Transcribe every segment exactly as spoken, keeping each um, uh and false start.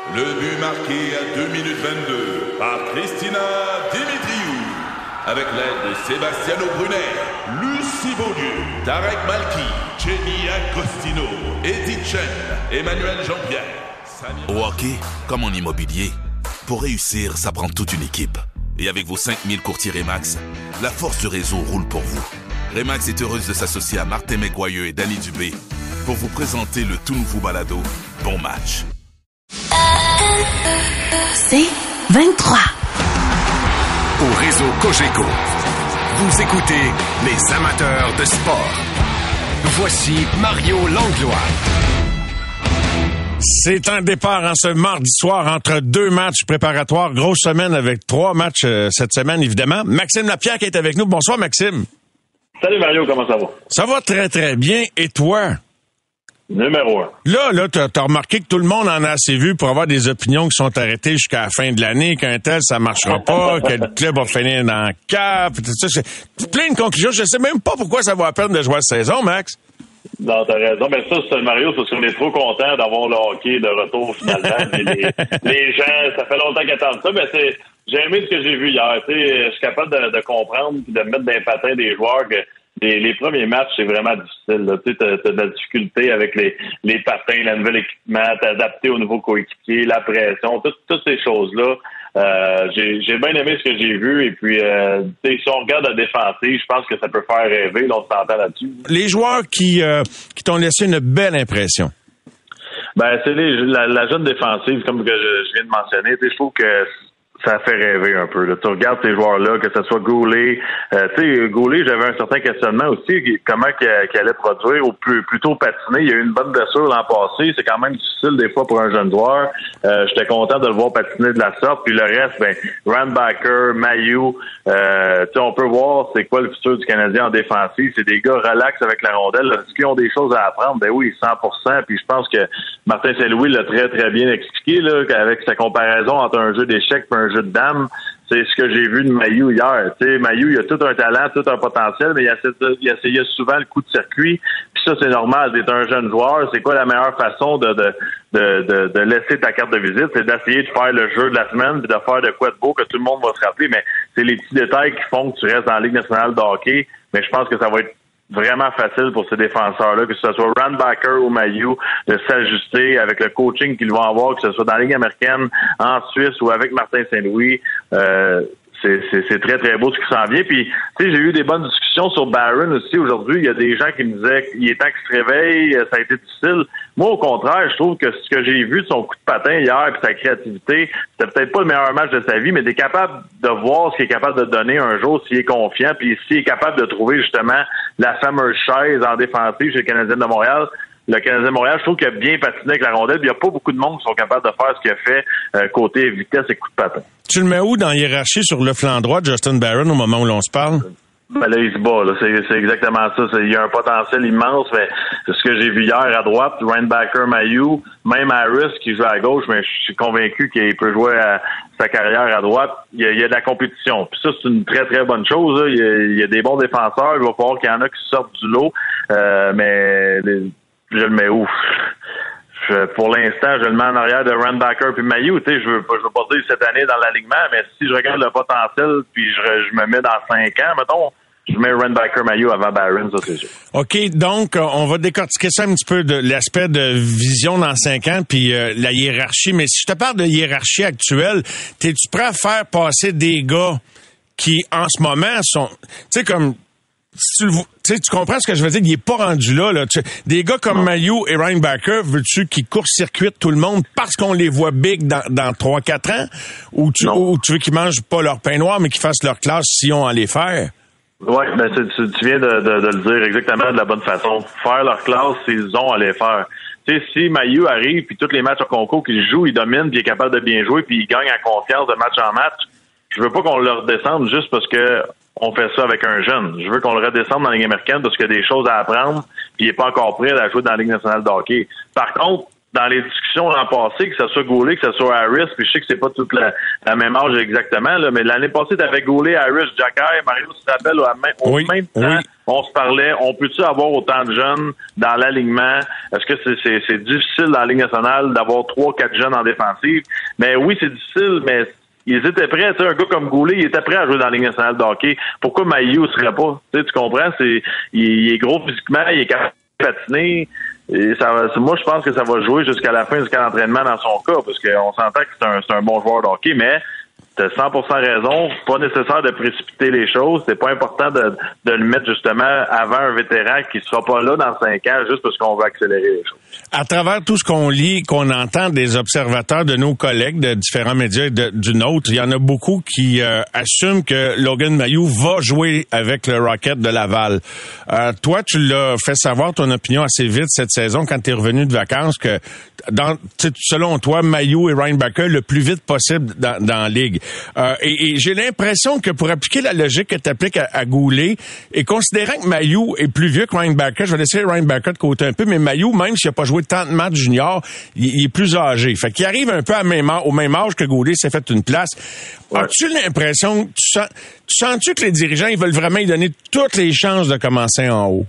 Le but marqué à deux minutes vingt-deux par Christina Dimitriou. Avec l'aide de Sebastiano Brunet, Lucie Beaulieu, Tarek Malki, Jenny Agostino, Edith Chen, Emmanuel Jean-Pierre. Samir... Au hockey, comme en immobilier, pour réussir, ça prend toute une équipe. Et avec vos cinq mille courtiers Remax, la force du réseau roule pour vous. Remax est heureuse de s'associer à Martin McGuire et Danny Dubé pour vous présenter le tout nouveau balado Bon Match. C'est vingt-trois. Au réseau Cogeco, vous écoutez les amateurs de sport. Voici Mario Langlois. C'est un départ en ce mardi soir entre deux matchs préparatoires. Grosse semaine avec trois matchs euh, cette semaine, évidemment. Maxime Lapierre qui est avec nous. Bonsoir, Maxime. Salut Mario, comment ça va? Ça va très, très bien. Et toi? Numéro un. Là, là, t'as, t'as remarqué que tout le monde en a assez vu pour avoir des opinions qui sont arrêtées jusqu'à la fin de l'année, qu'un tel, ça marchera pas, que le club va finir dans le cap, tout ça. C'est plein de conclusions. Je sais même pas pourquoi ça vaut la peine de jouer la saison, Max. Non, t'as raison. Mais ça, c'est Mario, parce qu'on est trop content d'avoir le hockey de retour finalement. les, les gens, ça fait longtemps qu'ils attendent ça, mais c'est, j'ai aimé ce que j'ai vu hier. Tu sais, je suis capable de, de comprendre et de mettre dans les patins des joueurs que les, les premiers matchs, c'est vraiment difficile. Là. Tu sais, t'as, t'as de la difficulté avec les, les patins, le nouvel équipement, t'adapter aux nouveaux coéquipiers, la pression, tout, toutes ces choses-là. Euh, j'ai, j'ai bien aimé ce que j'ai vu et puis euh, si on regarde la défensive, je pense que ça peut faire rêver, là, on s'entend là-dessus. Les joueurs qui, euh, qui t'ont laissé une belle impression. Ben c'est les, la, la jeune défensive, comme que je, je viens de mentionner, je trouve que ça fait rêver un peu. Là. Tu regardes ces joueurs-là, que ce soit Goulet. Euh, tu sais, Goulet, j'avais un certain questionnement aussi, comment qu'il, qu'il allait produire ou plus, plutôt patiner. Il y a eu une bonne blessure l'an passé. C'est quand même difficile des fois pour un jeune joueur. Euh, j'étais content de le voir patiner de la sorte. Puis le reste, ben, Randbacker, Mailloux, euh, tu sais, on peut voir c'est quoi le futur du Canadien en défensive. C'est des gars relax avec la rondelle. Est-ce qu'ils ont des choses à apprendre? Ben oui, cent pour cent. Puis je pense que Martin Saint-Louis l'a très, très bien expliqué, là, avec sa comparaison entre un jeu d'échecs et un jeu de dames. C'est ce que j'ai vu de Mailloux hier. Tu sais, Mailloux, il a tout un talent, tout un potentiel, mais il, essaie, il essayait souvent le coup de circuit. Puis ça, c'est normal. T'es un jeune joueur. C'est quoi la meilleure façon de, de, de, de, de laisser ta carte de visite? C'est d'essayer de faire le jeu de la semaine puis de faire de quoi de beau que tout le monde va se rappeler. Mais c'est les petits détails qui font que tu restes dans la Ligue nationale de hockey. Mais je pense que ça va être vraiment facile pour ces défenseurs-là, que ce soit Randbacker ou Mailloux, de s'ajuster avec le coaching qu'ils vont avoir, que ce soit dans la Ligue américaine, en Suisse ou avec Martin Saint-Louis. Euh, c'est, c'est, c'est très, très beau ce qui s'en vient. Puis, tu sais, j'ai eu des bonnes discussions sur Barron aussi aujourd'hui. Il y a des gens qui me disaient qu'il est temps qu'il se réveille, ça a été difficile. Moi, au contraire, je trouve que ce que j'ai vu de son coup de patin hier et sa créativité, c'était peut-être pas le meilleur match de sa vie, mais il est capable de voir ce qu'il est capable de donner un jour s'il est confiant, puis s'il est capable de trouver justement la fameuse chaise en défensive chez le Canadien de Montréal. Le Canadien de Montréal, je trouve qu'il a bien patiné avec la rondelle, puis il n'y a pas beaucoup de monde qui sont capables de faire ce qu'il a fait euh, côté vitesse et coup de patin. Tu le mets où dans la hiérarchie sur le flanc droit de Justin Barron au moment où l'on se parle? Ben là, il se bat, là. C'est, c'est exactement ça. C'est, il y a un potentiel immense, mais ce que j'ai vu hier à droite, Randbacker, Mailloux, même Harris qui joue à gauche, mais je suis convaincu qu'il peut jouer à sa carrière à droite. Il y a, il y a de la compétition. Puis ça, c'est une très, très bonne chose. Là. Il, y a, il y a des bons défenseurs. Il va falloir qu'il y en a qui sortent du lot. Euh, mais les, je le mets où? Je, pour l'instant, je le mets en arrière de Randbacker puis Mailloux. Tu sais, je veux, je veux pas dire cette année dans l'alignement, mais si je regarde le potentiel puis je, je me mets dans cinq ans, mettons, je mets Randbacker Mailloux avant Barron, ça c'est sûr. OK, donc on va décortiquer ça un petit peu de l'aspect de vision dans cinq ans puis euh, la hiérarchie. Mais si je te parle de hiérarchie actuelle, t'es-tu prêt à faire passer des gars qui, en ce moment, sont... Tu sais, comme... Si tu, le, tu comprends ce que je veux dire? Il est pas rendu là. là. Tu, des gars comme Mailloux et Randbacker, veux-tu qu'ils court-circuitent tout le monde parce qu'on les voit big dans, dans trois quatre ans? Ou tu, ou tu veux qu'ils mangent pas leur pain noir, mais qu'ils fassent leur classe s'ils ont à les faire? Oui, ben tu, tu, tu viens de, de, de le dire exactement de la bonne façon. Faire leur classe s'ils ont à les faire. Tu sais, si Mailloux arrive puis tous les matchs au concours qu'il joue, il domine puis il est capable de bien jouer puis il gagne en confiance de match en match, je veux pas qu'on le redescende juste parce que on fait ça avec un jeune. Je veux qu'on le redescende dans la Ligue américaine parce qu'il y a des choses à apprendre puis il est pas encore prêt à jouer dans la Ligue nationale de hockey. Par contre, dans les discussions l'an passé, que ce soit Goulet, que ce soit Harris, puis je sais que c'est pas toute la, la même âge exactement, là, mais l'année passée, t'avais Goulet, Harris, Jacky, Mario, tu te rappelles, au même, au oui, même temps, oui. on se parlait, on peut-tu avoir autant de jeunes dans l'alignement? Est-ce que c'est, c'est, c'est difficile dans la Ligue nationale d'avoir trois, quatre jeunes en défensive? Mais oui, c'est difficile, mais ils étaient prêts. Tu sais, un gars comme Goulet, il était prêt à jouer dans la Ligue nationale de hockey. Pourquoi Mailloux ne serait pas? Tu sais, tu comprends? C'est, il, il est gros physiquement, il est capable de patiner. Et ça, moi, je pense que ça va jouer jusqu'à la fin, jusqu'à l'entraînement dans son cas, parce qu'on s'entend que c'est un, c'est un bon joueur de hockey, mais t'as cent pour cent raison, pas nécessaire de précipiter les choses, c'est pas important de, de le mettre justement avant un vétéran qui sera pas là dans cinq ans juste parce qu'on veut accélérer les choses. À travers tout ce qu'on lit, qu'on entend des observateurs de nos collègues de différents médias et de, du nôtre, il y en a beaucoup qui euh, assument que Logan Mailloux va jouer avec le Rocket de Laval. Euh, toi, tu l'as fait savoir ton opinion assez vite cette saison quand tu es revenu de vacances que dans, selon toi, Mailloux et Reinbacher le plus vite possible dans, dans la Ligue. Euh, et, et j'ai l'impression que pour appliquer la logique que tu appliques à, à Goulet, et considérant que Mailloux est plus vieux que Reinbacher, je vais laisser Reinbacher de côté un peu, mais Mailloux, même s'il n'a pas joué tant de matchs juniors, il, il est plus âgé. Fait qu'il arrive un peu à même, au même âge que Goulet s'est fait une place. Ouais. As-tu l'impression, tu sens, tu sens-tu que les dirigeants, ils veulent vraiment lui donner toutes les chances de commencer en haut?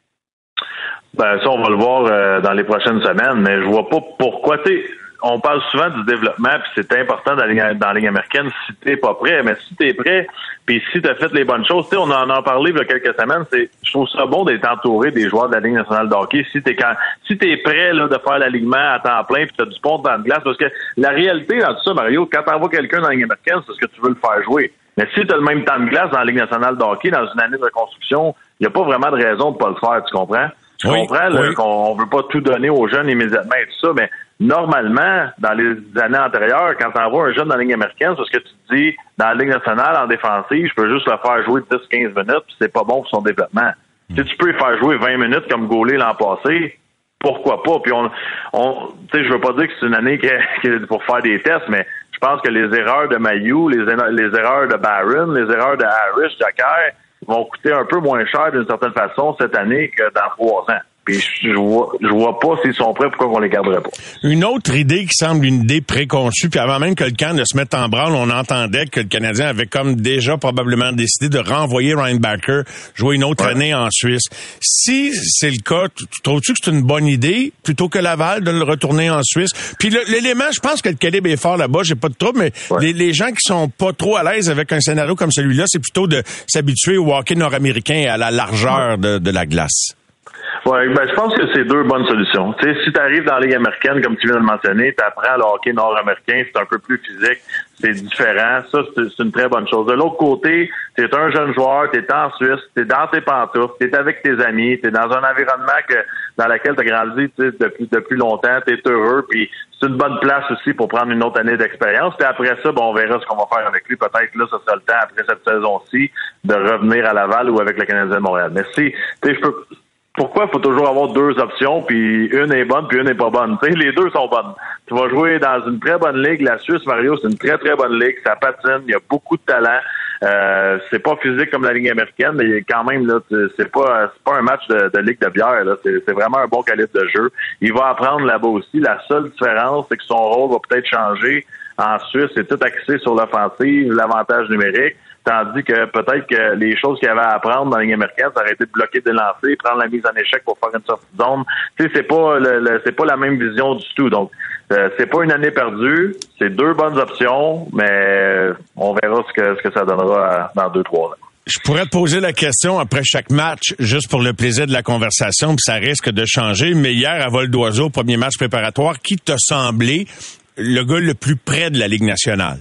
Ben, ça, on va le voir euh, dans les prochaines semaines, mais je vois pas pourquoi. Tu on parle souvent du développement, puis c'est important dans la Ligue, dans la Ligue américaine si t'es pas prêt. Mais si t'es prêt, puis si t'as fait les bonnes choses, tu sais, on en a parlé il y a quelques semaines, c'est, je trouve ça bon d'être entouré des joueurs de la Ligue nationale de hockey. Si t'es quand, si t'es prêt, là, de faire l'alignement à temps plein, puis t'as du pont dans de glace, parce que la réalité dans tout ça, Mario, quand t'envoies quelqu'un dans la Ligue américaine, c'est parce que tu veux le faire jouer. Mais si t'as le même temps de glace dans la Ligue nationale de hockey, dans une année de reconstruction, il y a pas vraiment de raison de pas le faire, tu comprends? Tu oui, comprends, là, oui. qu'on on veut pas tout donner aux jeunes immédiatement et tout ça, mais normalement, dans les années antérieures, quand tu envoies un jeune dans la Ligue américaine, c'est ce que tu te dis, dans la Ligue nationale, en défensive, je peux juste le faire jouer dix à quinze minutes, puis c'est pas bon pour son développement. Mm. Si tu peux le faire jouer vingt minutes comme Goulet l'an passé, pourquoi pas? Puis on, on tu sais, je veux pas dire que c'est une année qui est pour faire des tests, mais je pense que les erreurs de Mailloux, les, les erreurs de Barron, les erreurs de Harris, Jacquard, vont coûter un peu moins cher d'une certaine façon cette année que dans trois ans. Puis je vois, je vois pas s'ils sont prêts, pourquoi on les garderait pas. Une autre idée qui semble une idée préconçue, puis avant même que le camp ne se mette en branle, on entendait que le Canadien avait comme déjà probablement décidé de renvoyer Reinbacher jouer une autre ouais. année en Suisse. Si c'est le cas, tu, tu trouves-tu que c'est une bonne idée, plutôt que Laval, de le retourner en Suisse? Puis le, l'élément, je pense que le calibre est fort là-bas, j'ai pas de trouble, mais ouais. les, les gens qui sont pas trop à l'aise avec un scénario comme celui-là, c'est plutôt de s'habituer au hockey nord-américain et à la largeur ouais. de, de la glace. Ouais, ben je pense que c'est deux bonnes solutions. Tu sais, si tu arrives dans la Ligue américaine, comme tu viens de le mentionner, tu apprends le hockey nord-américain, c'est un peu plus physique, c'est différent. Ça, c'est, c'est une très bonne chose. De l'autre côté, tu es un jeune joueur, tu es en Suisse, tu es dans tes pantoufles, tu es avec tes amis, tu es dans un environnement que dans lequel tu as grandi depuis, depuis longtemps, tu es heureux, puis c'est une bonne place aussi pour prendre une autre année d'expérience. Puis après ça, bon, on verra ce qu'on va faire avec lui. Peut-être là, ça sera le temps, après cette saison-ci, de revenir à Laval ou avec le Canadien de Montréal. Mais si, tu sais, je peux... Pourquoi il faut toujours avoir deux options, puis une est bonne, puis une n'est pas bonne? Tu sais, les deux sont bonnes. Tu vas jouer dans une très bonne ligue. La Suisse, Mario, c'est une très, très bonne ligue. Ça patine, il y a beaucoup de talent. Euh, c'est pas physique comme la Ligue américaine, mais quand même, là, c'est pas c'est pas un match de, de ligue de bière. Là. C'est, c'est vraiment un bon calibre de jeu. Il va apprendre là-bas aussi. La seule différence, c'est que son rôle va peut-être changer. En Suisse, c'est tout axé sur l'offensive, l'avantage numérique. Tandis que peut-être que les choses qu'il y avait à apprendre dans la Ligue américaine, ça aurait été de bloquer des lancers, prendre la mise en échec pour faire une sortie de zone. Tu sais, c'est pas le, le, c'est pas la même vision du tout. Donc, euh, c'est pas une année perdue. C'est deux bonnes options, mais on verra ce que ce que ça donnera dans deux, trois ans. Je pourrais te poser la question après chaque match, juste pour le plaisir de la conversation, puis ça risque de changer. Mais hier, à vol d'oiseau, premier match préparatoire, qui t'a semblé le gars le plus près de la Ligue nationale?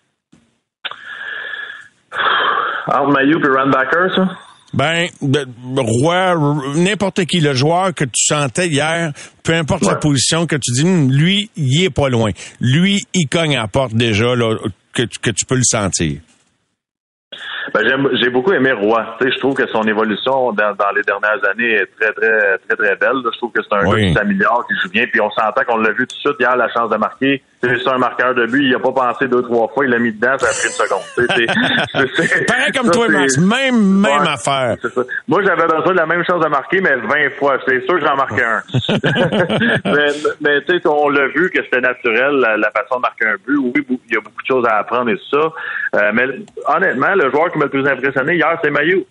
Entre Mailloux et Reinbacher, ça? Ben, de, Roy, n'importe qui, le joueur que tu sentais hier, peu importe ouais. sa position, que tu dis, lui, il est pas loin. Lui, il cogne à la porte déjà, là, que, que tu peux le sentir. Ben, j'aime, j'ai beaucoup aimé Roy. Tu sais, je trouve que son évolution dans, dans les dernières années est très, très, très, très belle. Je trouve que c'est un oui. gars qui s'améliore, qui joue bien. Puis on s'entend qu'on l'a vu tout de suite hier, la chance de marquer. C'est juste un marqueur de but. Il a pas pensé deux, trois fois. Il l'a mis dedans, ça a pris une seconde. C'est, c'est, c'est, Pareil comme ça, toi, Max. Même, même ouais, affaire. C'est ça. Moi, j'avais besoin de la même chance de marquer, mais vingt fois. C'est sûr que j'en marquais un. mais, mais tu sais, on l'a vu que c'était naturel, la, la façon de marquer un but. Oui, il y a beaucoup de choses à apprendre et tout ça. Euh, mais honnêtement, le joueur qui m'a le plus impressionné hier, c'est Mailloux.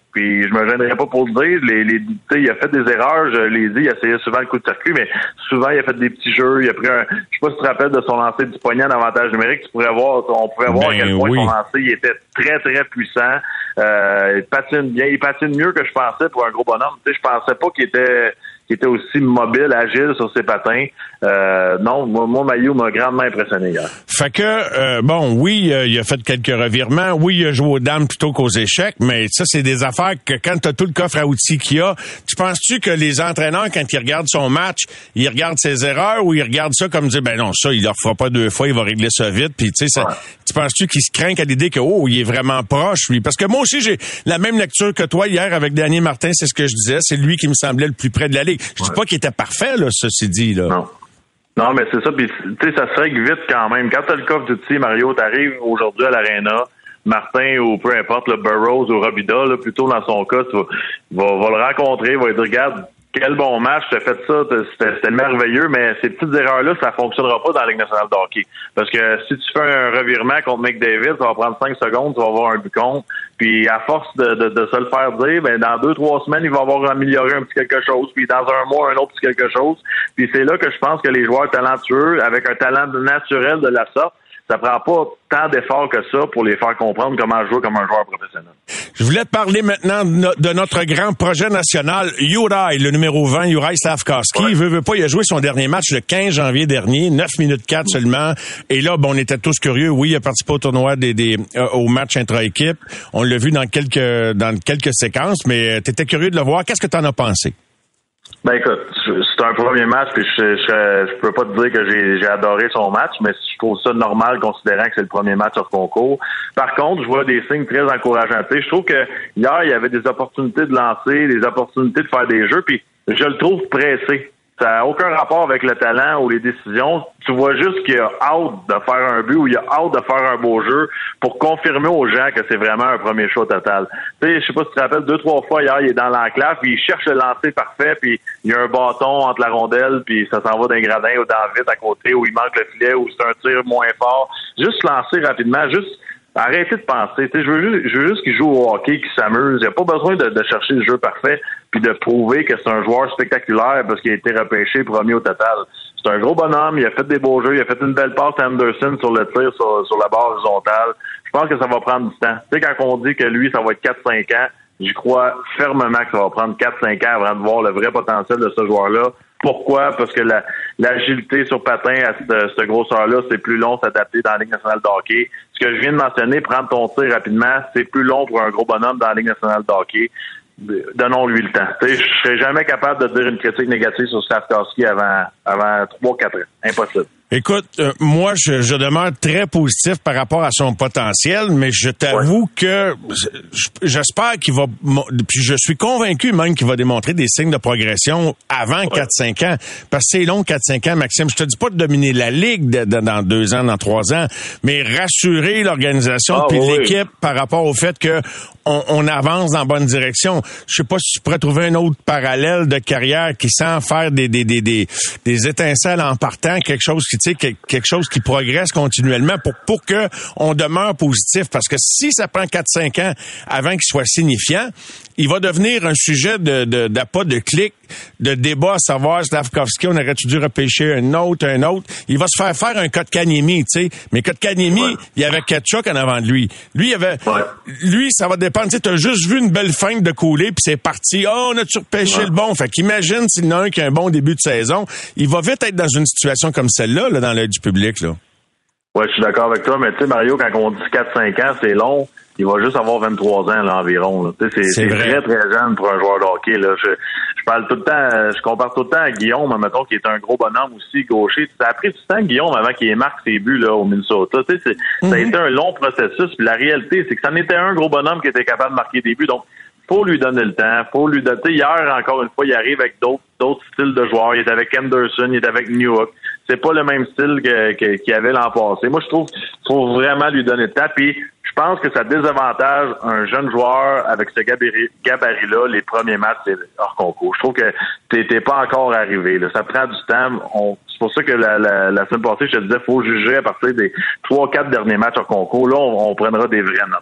Puis je me gênerais pas pour le dire. Les, les, tu sais, il a fait des erreurs, je l'ai dit, il essayait souvent le coup de circuit, mais souvent il a fait des petits jeux. Il a pris un, je sais pas si tu te rappelles de son lancer du poignet en avantage numérique. Tu pourrais voir, on pouvait voir ben à quel point oui. son lancer il était très très puissant. Euh, il patine bien, il patine mieux que je pensais pour un gros bonhomme. Tu sais, je pensais pas qu'il était qui était aussi mobile, agile sur ses patins. Euh, non, moi, moi Mailloux m'a grandement impressionné hier. Fait que, euh, bon, oui, euh, il a fait quelques revirements. Oui, il a joué aux dames plutôt qu'aux échecs, mais ça, c'est des affaires que quand tu as tout le coffre à outils qu'il y a, tu penses-tu que les entraîneurs, quand ils regardent son match, ils regardent ses erreurs ou ils regardent ça comme dire, ben non, ça, il ne le refera pas deux fois, il va régler ça vite. Puis, tu sais, ça, ouais. tu penses-tu qu'il se craint à l'idée que, oh, il est vraiment proche, lui? Parce que moi aussi, j'ai la même lecture que toi hier avec Daniel Martin, c'est ce que je disais. C'est lui qui me semblait le plus près de la Ligue. Je dis ouais. pas qu'il était parfait, là, ceci dit, là. Non. Non, mais c'est ça. Puis, tu sais, ça se règle vite quand même. Quand t'as le coffre d'outils, Mario, t'arrives aujourd'hui à l'Arena, Martin ou peu importe, le Burroughs ou Robida, là, plutôt dans son cas, tu vas, va, va le rencontrer, va lui dire, regarde, quel bon match, t'as fait ça, c'était, c'était merveilleux, mais ces petites erreurs-là, ça fonctionnera pas dans la Ligue nationale de hockey. Parce que si tu fais un revirement contre McDavid, ça va prendre cinq secondes, tu vas avoir un but contre. Puis à force de, de, de se le faire dire, ben dans deux, trois semaines, il va avoir amélioré un petit quelque chose. Puis dans un mois, un autre petit quelque chose. Puis c'est là que je pense que les joueurs talentueux, avec un talent naturel de la sorte, ça prend pas tant d'efforts que ça pour les faire comprendre comment jouer comme un joueur professionnel. Je voulais te parler maintenant de, no- de notre grand projet national, Juraj, le numéro vingt, Juraj Slafkovský. Ouais. Il veut, veut pas, il a joué son dernier match le quinze janvier dernier, neuf minutes quatre seulement. Et là, bon, on était tous curieux. Oui, il a participé au tournoi des, des euh, au match intra-équipe. On l'a vu dans quelques dans quelques séquences, mais tu étais curieux de le voir. Qu'est-ce que tu en as pensé? Ben écoute, c'est un premier match, puis je, je, je peux pas te dire que j'ai, j'ai adoré son match, mais je trouve ça normal considérant que c'est le premier match hors concours. Par contre, je vois des signes très encourageants. Tu sais, je trouve que hier, il y avait des opportunités de lancer, des opportunités de faire des jeux, puis je le trouve pressé. Ça n'a aucun rapport avec le talent ou les décisions. Tu vois juste qu'il a hâte de faire un but ou il a hâte de faire un beau jeu pour confirmer aux gens que c'est vraiment un premier choix total. Tu sais, je sais pas si tu te rappelles, deux, trois fois hier, il est dans l'enclave, puis il cherche le lancer parfait, puis il y a un bâton entre la rondelle, puis ça s'en va d'un gradin ou dans le vide à côté, ou il manque le filet, ou c'est un tir moins fort. Juste lancer rapidement, juste arrêtez de penser. Je veux juste, je veux juste qu'il joue au hockey, qu'il s'amuse. Il n'y a pas besoin de, de chercher le jeu parfait puis de prouver que c'est un joueur spectaculaire parce qu'il a été repêché premier au total. C'est un gros bonhomme. Il a fait des beaux jeux. Il a fait une belle passe à Anderson sur le tir sur, sur la barre horizontale. Je pense que ça va prendre du temps. Tu sais, quand on dit que lui, ça va être quatre cinq ans, j'y crois fermement que ça va prendre quatre cinq ans avant de voir le vrai potentiel de ce joueur-là. Pourquoi? Parce que la, l'agilité sur patin à cette, cette grosseur-là, c'est plus long s'adapter dans la Ligue nationale de hockey. Ce que je viens de mentionner, prendre ton tir rapidement, c'est plus long pour un gros bonhomme dans la Ligue nationale de hockey. Donnons-lui le temps. Tu sais, je serais jamais capable de dire une critique négative sur Slafkovský avant avant trois quatre ans. Impossible. Écoute, euh, moi, je, je demeure très positif par rapport à son potentiel, mais je t'avoue ouais. que j'espère qu'il va, puis je suis convaincu même qu'il va démontrer des signes de progression avant ouais. quatre cinq ans, parce que c'est long quatre cinq ans, Maxime. Je te dis pas de dominer la Ligue de, de, dans deux ans, dans trois ans, mais rassurer l'organisation ah, puis oui. l'équipe par rapport au fait que on, on avance dans la bonne direction. Je sais pas si tu pourrais trouver un autre parallèle de carrière qui sent faire des des des des, des étincelles en partant, quelque chose qui tu sais, quelque chose qui progresse continuellement pour pour que on demeure positif. Parce que si ça prend quatre cinq ans avant qu'il soit signifiant, il va devenir un sujet de, de, d'appât de clic, de débat à savoir Slafkovský, on aurait-tu dû repêcher un autre, un autre. Il va se faire faire un Kotkaniemi, tu sais. Mais Kotkaniemi, ouais. il y avait Ketchuk en avant de lui. Lui, il y avait, ouais. lui, ça va dépendre. Tu sais, t'as juste vu une belle feinte de couler, puis c'est parti. Oh, on a-tu repêché ouais. le bon? Fait qu'imagine s'il y en a un qui a un bon début de saison. Il va vite être dans une situation comme celle-là, là, dans l'œil du public, là. Ouais, je suis d'accord avec toi, mais tu sais, Mario, quand on dit quatre cinq ans, c'est long. Il va juste avoir vingt-trois ans là, environ. Là. C'est, c'est, c'est très, très jeune pour un joueur de hockey. Là. Je, je parle tout le temps, je compare tout le temps à Guillaume, mettons, qui est un gros bonhomme aussi, gaucher. Ça a pris du temps, Guillaume, avant qu'il ait marqué ses buts là, au Minnesota. Tu sais, c'est, mm-hmm. Ça a été un long processus. Puis la réalité, c'est que ça en était un gros bonhomme qui était capable de marquer des buts. Donc, faut lui donner le temps. Faut lui donner. Hier, encore une fois, il arrive avec d'autres, d'autres styles de joueurs. Il est avec Anderson, il est avec Newhook. C'est pas le même style que, que, qu'il y avait l'an passé. Moi, je trouve qu'il faut vraiment lui donner le temps. Puis, je pense que ça désavantage un jeune joueur avec ce gabarit, gabarit-là, les premiers matchs hors concours. Je trouve que t'es, t'es pas encore arrivé. Là. Ça prend du temps. On, c'est pour ça que la, la, la semaine passée, je te disais, faut juger à partir des trois, quatre derniers matchs hors concours. Là, on, on prendra des vraies notes.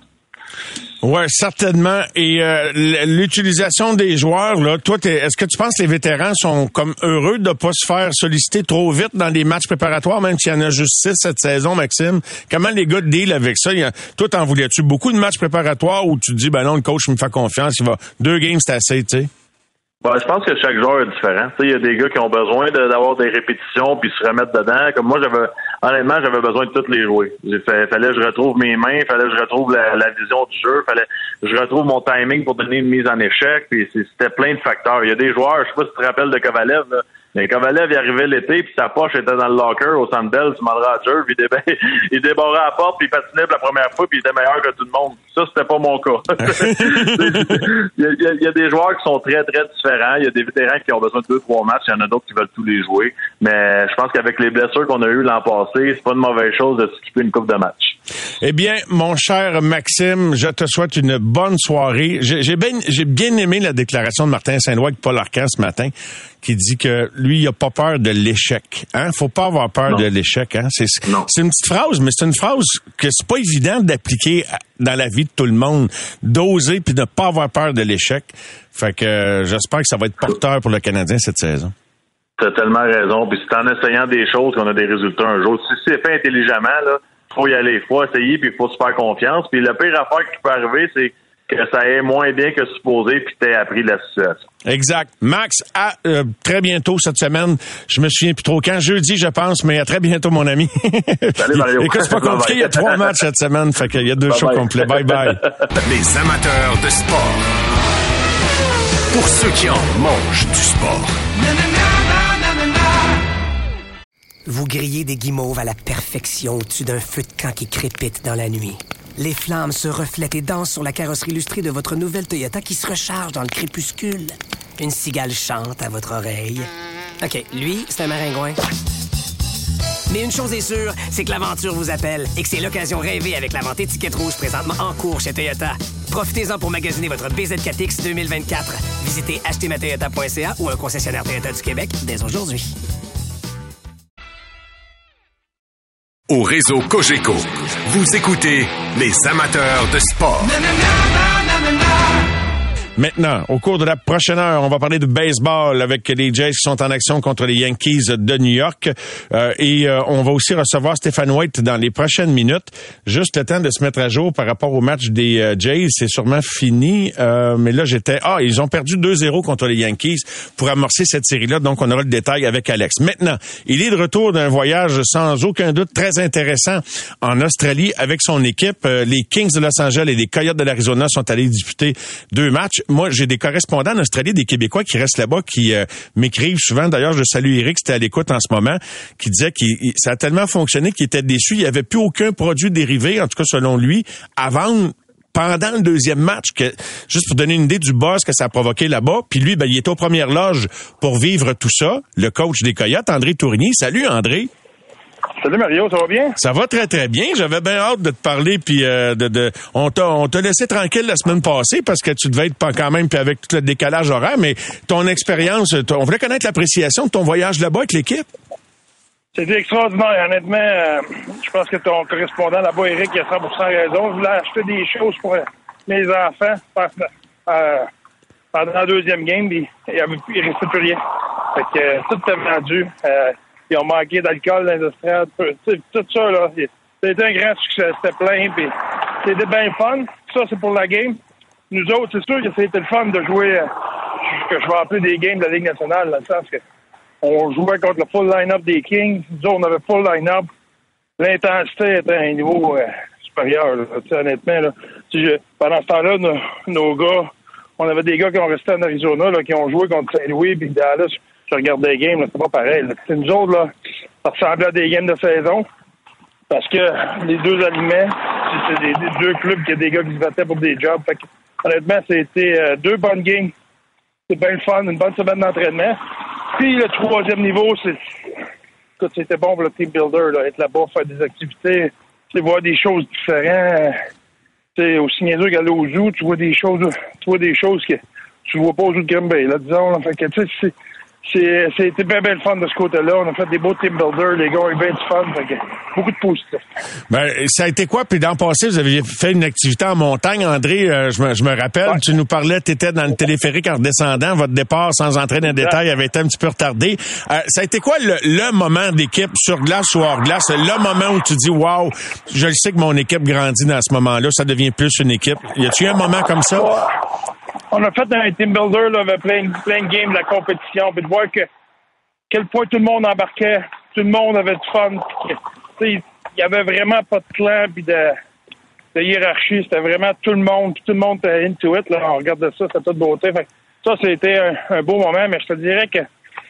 Ouais, certainement. Et euh, l'utilisation des joueurs, là, toi, t'es, est-ce que tu penses que les vétérans sont comme heureux de pas se faire solliciter trop vite dans des matchs préparatoires, même s'il y en a juste six cette saison, Maxime? Comment les gars deal avec ça? Il y a, toi, t'en voulais-tu beaucoup de matchs préparatoires où tu te dis, ben non, le coach me fait confiance, il va deux games, c'est assez, tu sais? Ben, je pense que chaque joueur est différent. Il y a des gars qui ont besoin de, d'avoir des répétitions puis se remettre dedans. Comme moi, j'avais honnêtement, j'avais besoin de toutes les jouer. Il fallait que je retrouve mes mains, fallait que je retrouve la, la vision du jeu, fallait que je retrouve mon timing pour donner une mise en échec. Puis c'était plein de facteurs. Il y a des joueurs, je sais pas si tu te rappelles de Kovalev, là. Mais Kovalev, il arrivait l'été, puis sa poche était dans le locker au Centre Bell, du Mall Rogers, puis il, dé- il débarrait à la porte, puis il patinait pour la première fois, puis il était meilleur que tout le monde. Ça, c'était pas mon cas. il, y a, il y a des joueurs qui sont très, très différents. Il y a des vétérans qui ont besoin de deux, trois matchs. Il y en a d'autres qui veulent tous les jouer. Mais je pense qu'avec les blessures qu'on a eues l'an passé, c'est pas une mauvaise chose de skipper une coupe de match. Eh bien, mon cher Maxime, je te souhaite une bonne soirée. J'ai, j'ai, bien, j'ai bien aimé la déclaration de Martin Saint-Louis avec Paul Arcand ce matin, qui dit que lui, il a pas peur de l'échec. Hein? Faut pas avoir peur non. de l'échec. Hein? C'est, c'est une petite phrase, mais c'est une phrase que c'est pas évident d'appliquer dans la vie de tout le monde. D'oser puis de ne pas avoir peur de l'échec. Fait que euh, j'espère que ça va être porteur pour le Canadien cette saison. T'as tellement raison. Puis c'est en essayant des choses qu'on a des résultats un jour. Si c'est fait intelligemment, là, faut y aller. Faut essayer puis il faut se faire confiance. Puis la pire affaire qui peut arriver, c'est que ça aille moins bien que supposé puis t'aies appris de la situation. Exact. Max, à euh, très bientôt cette semaine. Je me souviens plus trop quand. Jeudi, je pense, mais à très bientôt, mon ami. Salut, Mario. Écoute, c'est pas compliqué. Il y a trois matchs cette semaine. Fait qu'il y a deux bye shows bye. complets. Bye bye. Les amateurs de sport. Pour ceux qui en mangent du sport. Vous grillez des guimauves à la perfection au-dessus d'un feu de camp qui crépite dans la nuit. Les flammes se reflètent et dansent sur la carrosserie illustrée de votre nouvelle Toyota qui se recharge dans le crépuscule. Une cigale chante à votre oreille. OK, lui, c'est un maringouin. Mais une chose est sûre, c'est que l'aventure vous appelle et que c'est l'occasion rêvée avec la vente étiquette rouge présentement en cours chez Toyota. Profitez-en pour magasiner votre B Z quatre X deux mille vingt-quatre. Visitez acheter ma toyota point c a ou un concessionnaire Toyota du Québec dès aujourd'hui. Au réseau Cogeco, vous écoutez les amateurs de sport. Maintenant, au cours de la prochaine heure, on va parler de baseball avec les Jays qui sont en action contre les Yankees de New York. Euh, et euh, on va aussi recevoir Stéphane White dans les prochaines minutes. Juste le temps de se mettre à jour par rapport au match des euh, Jays. C'est sûrement fini. Euh, mais là, j'étais... Ah, ils ont perdu deux zéro contre les Yankees pour amorcer cette série-là. Donc, on aura le détail avec Alex. Maintenant, il est de retour d'un voyage sans aucun doute très intéressant en Australie avec son équipe. Euh, les Kings de Los Angeles et les Coyotes de l'Arizona sont allés disputer deux matchs. Moi, j'ai des correspondants en Australie, des Québécois qui restent là-bas, qui euh, m'écrivent souvent. D'ailleurs, je salue Eric, c'était à l'écoute en ce moment, qui disait que ça a tellement fonctionné qu'il était déçu. Il n'y avait plus aucun produit dérivé, en tout cas selon lui, à vendre pendant le deuxième match, que juste pour donner une idée du buzz que ça a provoqué là-bas. Puis lui, ben, il était aux premières loges pour vivre tout ça. Le coach des Coyotes, André Tourigny. Salut, André. Salut Mario, ça va bien? Ça va très très bien. J'avais bien hâte de te parler puis euh, de, de on t'a on t'a laissé tranquille la semaine passée parce que tu devais être pas quand même puis avec tout le décalage horaire, mais ton expérience, on voulait connaître l'appréciation de ton voyage là-bas avec l'équipe. C'était extraordinaire, honnêtement. Euh, je pense que ton correspondant là-bas, Eric, il a cent pour cent raison. Je voulais acheter des choses pour mes enfants euh, pendant la deuxième game, puis il ne restait plus rien. Fait que euh, tout était vendu. Euh, Ils ont manqué d'alcool dans les estrades. Tout ça, là, c'était un grand succès. C'était plein, puis c'était bien fun. Ça, c'est pour la game. Nous autres, c'est sûr que c'était le fun de jouer, euh, que je vais appeler des games de la Ligue nationale, dans le sens que on jouait contre le full line-up des Kings. Nous autres, on avait full line-up. L'intensité était à un niveau euh, supérieur, là, honnêtement. Là. Je, pendant ce temps-là, nos, nos gars, on avait des gars qui ont resté en Arizona, là, qui ont joué contre Saint-Louis, puis Dallas. Je regardais les games, là, c'est pas pareil. Là. C'est nous autres, là, ça ressemblait à des games de saison. Parce que les deux aliments, c'est des, des deux clubs qui a des gars qui se battaient pour des jobs. Fait que, honnêtement, c'était euh, deux bonnes games. C'est bien le fun, une bonne semaine d'entraînement. Puis le troisième niveau, c'est écoute, c'était bon pour le team builder, là, être là-bas, faire des activités, voir des choses différentes. T'sais, aussi niaiseux qu'aller au zoo, tu vois des choses, tu vois des choses que tu vois pas au zoo de Grimby, là, disons. Là. Fait que, tu sais, c'est, c'était bien, bien le fun de ce côté-là. On a fait des beaux team builders, les gars ont eu bien du fun. Fait que beaucoup de positifs. Ben, ça a été quoi? Puis dans le passé, vous aviez fait une activité en montagne, André, euh, je, me, je me rappelle, ouais. Tu nous parlais, tu étais dans le téléphérique en redescendant, votre départ, sans entrer dans les détails, avait été un petit peu retardé. Euh, ça a été quoi le, le moment d'équipe, sur glace ou hors glace, le moment où tu dis, wow, je le sais que mon équipe grandit dans ce moment-là, ça devient plus une équipe. Y a-tu eu un moment comme ça? Ouais. On a fait un team builder, là, avec plein, plein de games de la compétition, puis de voir que quel point tout le monde embarquait, tout le monde avait du fun. Il y avait vraiment pas de clan puis de, de hiérarchie, c'était vraiment tout le monde, puis tout le monde était into it. Là. On regardait ça, c'était toute beauté. Fait, ça, c'était un, un beau moment, mais je te dirais que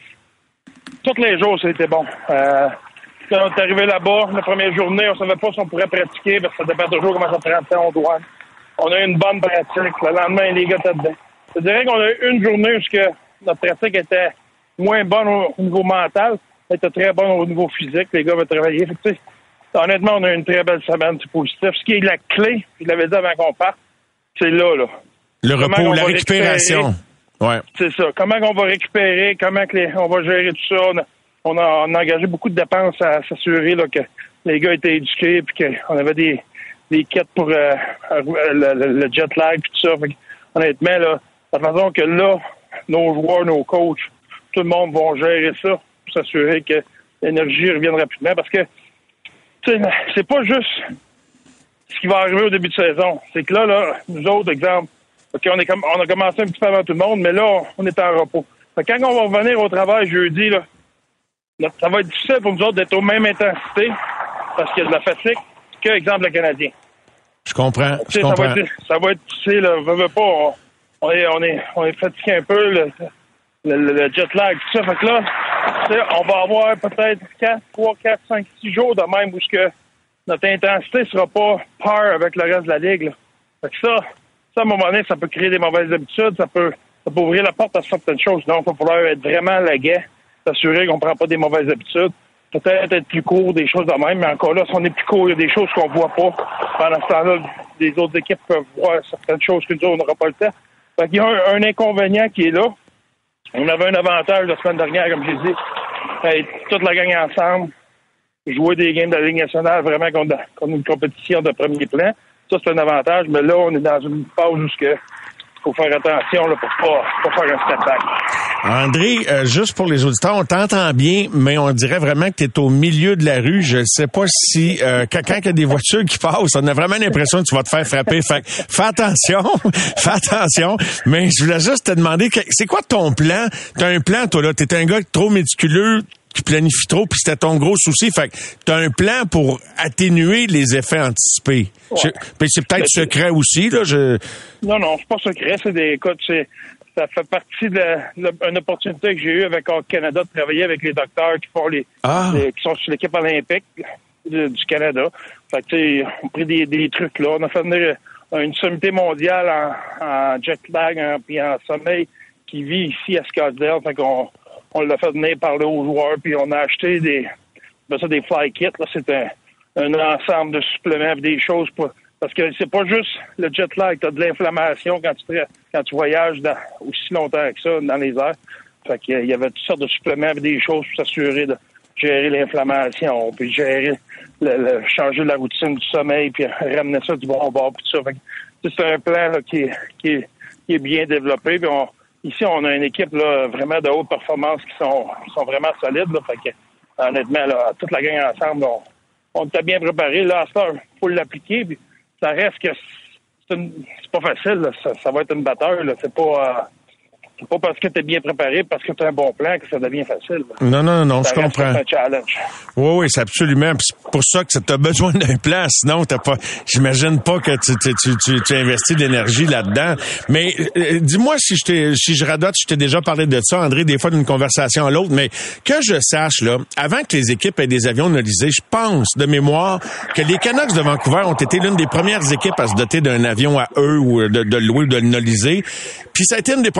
tous les jours, c'était bon. Euh, quand on est arrivé là-bas, la première journée, on savait pas si on pourrait pratiquer, parce que ça dépend toujours comment ça prend on doit. On a eu une bonne pratique. Le lendemain, les gars étaient dedans. Je dirais qu'on a eu une journée où notre pratique était moins bonne au, au niveau mental, elle était très bonne au niveau physique. Les gars avaient travaillé. Fait que, honnêtement, on a eu une très belle semaine, c'est positif. Ce qui est la clé, je l'avais dit avant qu'on parte, c'est là, là. Le repos, la récupération. Ouais. C'est ça. Comment on va récupérer, comment que les, on va gérer tout ça. On a, on a, on a engagé beaucoup de dépenses à s'assurer là, que les gars étaient éduqués puis qu'on avait des des kits pour euh, le, le, le jet lag et tout ça. Fait, honnêtement, là, de la façon que là, nos joueurs, nos coachs, tout le monde va gérer ça pour s'assurer que l'énergie revienne rapidement. Parce que c'est pas juste ce qui va arriver au début de saison. C'est que là, là, nous autres, exemple, okay, on, est com- on a commencé un petit peu avant tout le monde, mais là, on est en repos. Fait que quand on va revenir au travail jeudi, là, ça va être difficile pour nous autres d'être aux mêmes intensités parce qu'il y a de la fatigue. Que, exemple, le Canadien. Je comprends. Je ça, comprends. Va être, ça va être, tu sais, là, veut, veut pas, on, on, est, on, est, on est fatigué un peu, le, le, le jet lag, tout ça. Fait que là, on va avoir peut-être quatre, trois, quatre, cinq, six jours de même où que notre intensité sera pas par avec le reste de la ligue. Là. Fait que ça, ça, à un moment donné, ça peut créer des mauvaises habitudes, ça peut, ça peut ouvrir la porte à certaines choses. Donc, il va falloir être vraiment laguet, s'assurer qu'on ne prend pas des mauvaises habitudes. Peut-être être plus court, des choses de même, mais encore là, si on est plus court, il y a des choses qu'on voit pas. Pendant ce temps-là, les autres équipes peuvent voir certaines choses que nous, on n'aura pas le temps. Fait qu'il y a un, un inconvénient qui est là. On avait un avantage la semaine dernière, comme j'ai dit, être toute la gang ensemble, jouer des games de la Ligue nationale vraiment contre, contre une compétition de premier plan. Ça, c'est un avantage, mais là, on est dans une phase où il faut faire attention là, pour pas, pas faire un step back. André, euh, juste pour les auditeurs, on t'entend bien, mais on dirait vraiment que tu es au milieu de la rue. Je ne sais pas si, euh, quand, quand il y a des voitures qui passent, on a vraiment l'impression que tu vas te faire frapper. Fait, fais attention, fais attention. Mais je voulais juste te demander, c'est quoi ton plan? T'as un plan, toi, là? T'es un gars trop méticuleux, qui planifie trop, puis c'était ton gros souci. Fait que t'as un plan pour atténuer les effets anticipés. Ouais. Je, puis c'est peut-être mais secret c'est... aussi, là. Je... Non, non, c'est pas secret. C'est des écoutes, c'est ça fait partie d'une opportunité que j'ai eue avec Hockey Canada de travailler avec les docteurs qui font les, ah. les qui sont sur l'équipe olympique du, du Canada. Fait que tu sais, on a pris des, des trucs là. On a fait venir une sommité mondiale en, en jet lag en, puis en sommeil qui vit ici à Scottsdale. Fait qu'on on l'a fait venir parler aux joueurs, puis on a acheté des ben ça, des fly kits. Là, c'est un, un ensemble de suppléments, des choses pour. Parce que c'est pas juste le jet lag, t'as de l'inflammation quand tu quand tu voyages dans, aussi longtemps que ça dans les airs. Fait qu'il y avait toutes sortes de suppléments, des choses pour s'assurer de gérer l'inflammation, puis gérer le, le changer la routine du sommeil, puis ramener ça du bon bord, puis tout ça. Fait que c'est un plan là, qui, est, qui, est, qui est bien développé. Puis on, ici, on a une équipe là, vraiment de haute performance qui sont, qui sont vraiment solides. Là, fait que honnêtement, là, toute la gang ensemble, on, on était bien préparé. Là, à ça, il faut l'appliquer. Puis, ça reste que c'est, une, c'est pas facile, là. Ça, ça va être une batteur. Là. C'est pas euh, c'est pas parce que tu es bien préparé, parce que tu as un bon plan que ça devient facile. Là. Non, non, non, ça je comprends. C'est un challenge. Oui, oui, c'est absolument. Puis c'est pour ça que tu as besoin d'un plan. Sinon, t'as pas. J'imagine pas que tu, tu, tu, tu, tu investis de l'énergie là-dedans. Mais euh, dis-moi si je t'ai, si je radote, je t'ai déjà parlé de ça, André, des fois d'une conversation à l'autre. Mais que je sache là, avant que les équipes aient des avions nolisés, je pense de mémoire que les Canucks de Vancouver ont été l'une des premières équipes à se doter d'un avion à eux ou de, de louer ou de le noliser. Puis ça a été une des premières équipes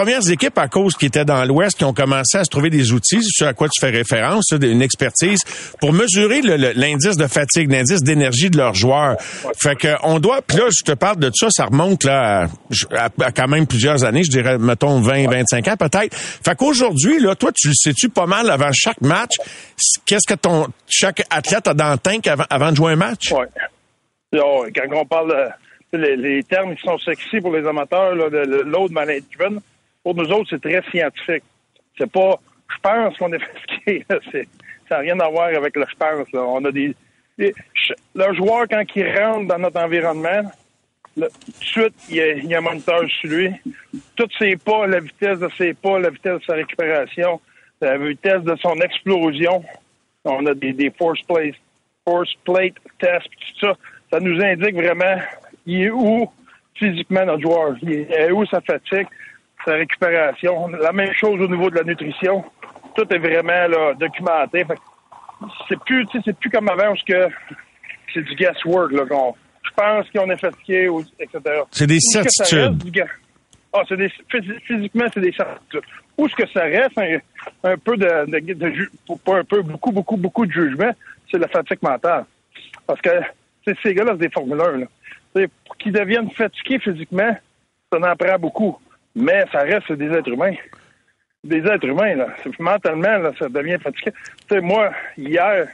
équipes, à cause qu'ils étaient dans l'Ouest, qui ont commencé à se trouver des outils, ce à quoi tu fais référence, une expertise, pour mesurer le, le, l'indice de fatigue, l'indice d'énergie de leurs joueurs. Fait que on doit, puis là, je te parle de ça, ça remonte là à, à, à quand même plusieurs années, je dirais, mettons, vingt, vingt-cinq ans peut-être. Fait qu'aujourd'hui, là, toi, tu le sais-tu pas mal avant chaque match, qu'est-ce que ton chaque athlète a dans le tank avant, avant de jouer un match? Oui. Quand on parle de les, les termes qui sont sexy pour les amateurs, là, le, le load management, pour nous autres, c'est très scientifique. C'est pas je pense qu'on est fatigué. C'est, ça n'a rien à voir avec le je pense. Là. On a des, des. Le joueur, quand il rentre dans notre environnement, là, tout de suite, il y, a, il y a un moniteur sur lui. Tous ses pas, la vitesse de ses pas, la vitesse de sa récupération, la vitesse de son explosion. On a des, des force plate, force plate tests, tout ça. Ça nous indique vraiment il est où physiquement notre joueur. Il est où sa fatigue, sa récupération. La même chose au niveau de la nutrition. Tout est vraiment là, documenté. Fait que c'est plus, tu sais, c'est plus comme avant parce que c'est du guesswork là. Qu'on, je pense qu'on est fatigué, ou, et cetera. C'est des certitudes. Ah, c'est des physiquement, c'est des certitudes. Où est-ce que ça reste un, un peu de, de, de, de pas un peu, beaucoup, beaucoup, beaucoup de jugement, c'est la fatigue mentale. Parce que c'est, ces gars-là, c'est des formuleurs. Là. C'est, pour qu'ils deviennent fatigués physiquement, ça en prend beaucoup. Mais ça reste c'est des êtres humains. Des êtres humains, là. C'est, mentalement, là, ça devient fatigué. Tu sais, moi, hier,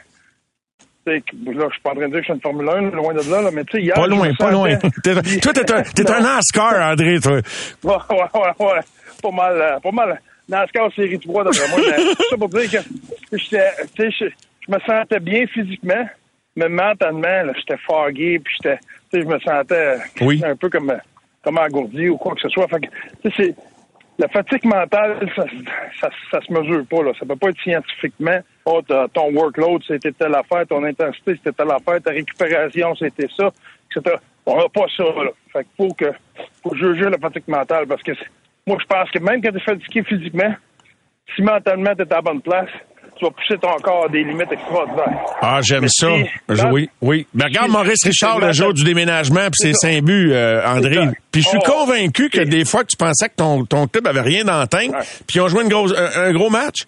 là, je suis pas en train de dire que je suis une Formule un, loin de là, là mais tu sais, hier... Pas loin, pas loin. T'es, toi, t'es un, t'es un NASCAR, André, toi. Ouais, ouais, ouais, ouais. Pas mal, euh, pas mal. NASCAR série trois, d'après moi. Mais c'est ça pour dire que j'étais, tu sais, je, je me sentais bien physiquement, mais mentalement, là, j'étais foggy, puis j'étais, tu sais, je me sentais oui. un peu comme, comme engourdi ou quoi que ce soit. Fait que, tu sais, c'est... La fatigue mentale, ça, ça, ça se mesure pas, là. Ça peut pas être scientifiquement. Oh, ton workload, c'était telle affaire, ton intensité, c'était telle affaire, ta récupération, c'était ça, et cetera. On n'a pas ça, là. Fait qu'il faut que, faut juger la fatigue mentale parce que moi, je pense que même quand tu es fatigué physiquement, si mentalement tu es à la bonne place, tu vas pousser ton corps à des limites extraordinaires. Ah, j'aime mais ça. Si, dans, oui, oui. Mais regarde si, Maurice Richard le jour du déménagement puis ses cinq buts, euh, André. Puis je suis oh, convaincu que des fois que tu pensais que ton, ton club avait rien d'entendre, ouais. Puis ils ont joué une grosse, un, un gros match.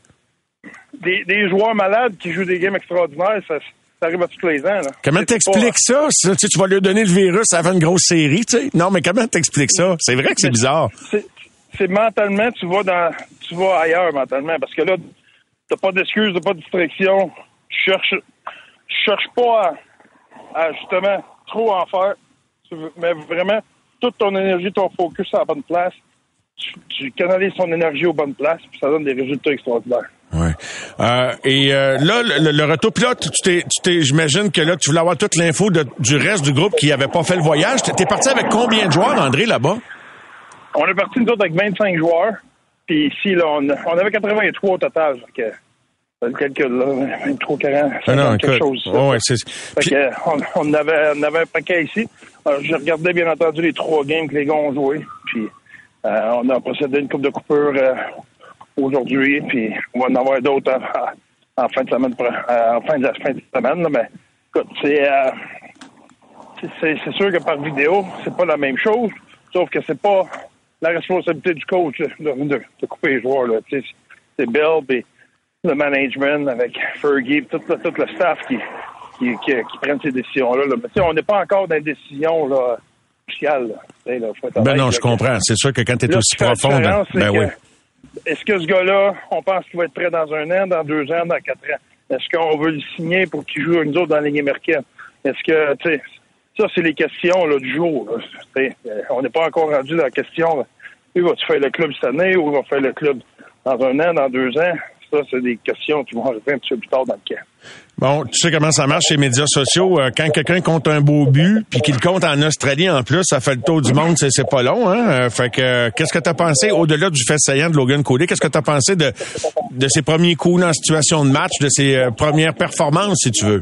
Des, des joueurs malades qui jouent des games extraordinaires, ça, ça arrive à tous les ans. Là. Comment c'est t'expliques pas... ça? Tu, sais, tu vas lui donner le virus avant une grosse série, tu sais? Non, mais comment t'expliques ça? C'est vrai que c'est, c'est bizarre. C'est, c'est mentalement, tu vas dans, tu vas ailleurs mentalement, parce que là, t'as pas d'excuses, t'as pas de distraction. Je cherche, je cherche pas à, à justement trop en faire, mais vraiment toute ton énergie, ton focus à la bonne place. Tu, tu canalises ton énergie aux bonnes places, puis ça donne des résultats extraordinaires. Ouais. Euh, et euh, là, le, le retour pilote, tu t'es, tu t'es, j'imagine que là, tu voulais avoir toute l'info de, du reste du groupe qui avait pas fait le voyage. T'es parti avec combien de joueurs, André, là-bas? On est parti, nous autres, avec vingt-cinq joueurs. Puis ici, là, on, on avait quatre-vingt-trois au total. Fait que, le calcul, là, vingt-trois, quarante, ah non, quelque chose. Oh, ouais, c'est... Fait Puis... que, on, on, avait, on avait un paquet ici. Alors, j'ai regardé, bien entendu, les trois games que les gars ont joués. Puis, euh, on a procédé une coupe de coupure euh, aujourd'hui. Puis, on va en avoir d'autres en, en fin de semaine, en fin de la fin de semaine. Là, mais, écoute, c'est, euh, c'est, c'est, c'est sûr que par vidéo, c'est pas la même chose. Sauf que c'est pas la responsabilité du coach là, de, de, de couper les joueurs. Là. C'est, c'est Bill, puis le management avec Fergie, tout, tout, tout le staff qui, qui, qui, qui prennent ces décisions-là. Là. Mais on n'est pas encore dans les décisions là, cruciales. Là. Là, faut ben non, je comprends. C'est sûr que quand tu es aussi profond... Ben que, oui. Est-ce que ce gars-là, on pense qu'il va être prêt dans un an, dans deux ans, dans quatre ans? Est-ce qu'on veut le signer pour qu'il joue avec nous autres dans la Ligue américaine? Est-ce que, tu sais... Ça, c'est les questions là, du jour. Là. On n'est pas encore rendu dans la question. Là. Il va-tu faire le club cette année ou il va faire le club dans un an, dans deux ans? Ça, c'est des questions qui vont arriver un petit peu plus tard dans le camp. Bon, tu sais comment ça marche chez les médias sociaux. Quand quelqu'un compte un beau but puis qu'il compte en Australie en plus, ça fait le tour du monde, c'est, c'est pas long. Hein? Fait que, qu'est-ce que tu as pensé, au-delà du fait saillant de Logan Cooley, qu'est-ce que tu as pensé de, de ses premiers coups dans la situation de match, de ses euh, premières performances, si tu veux?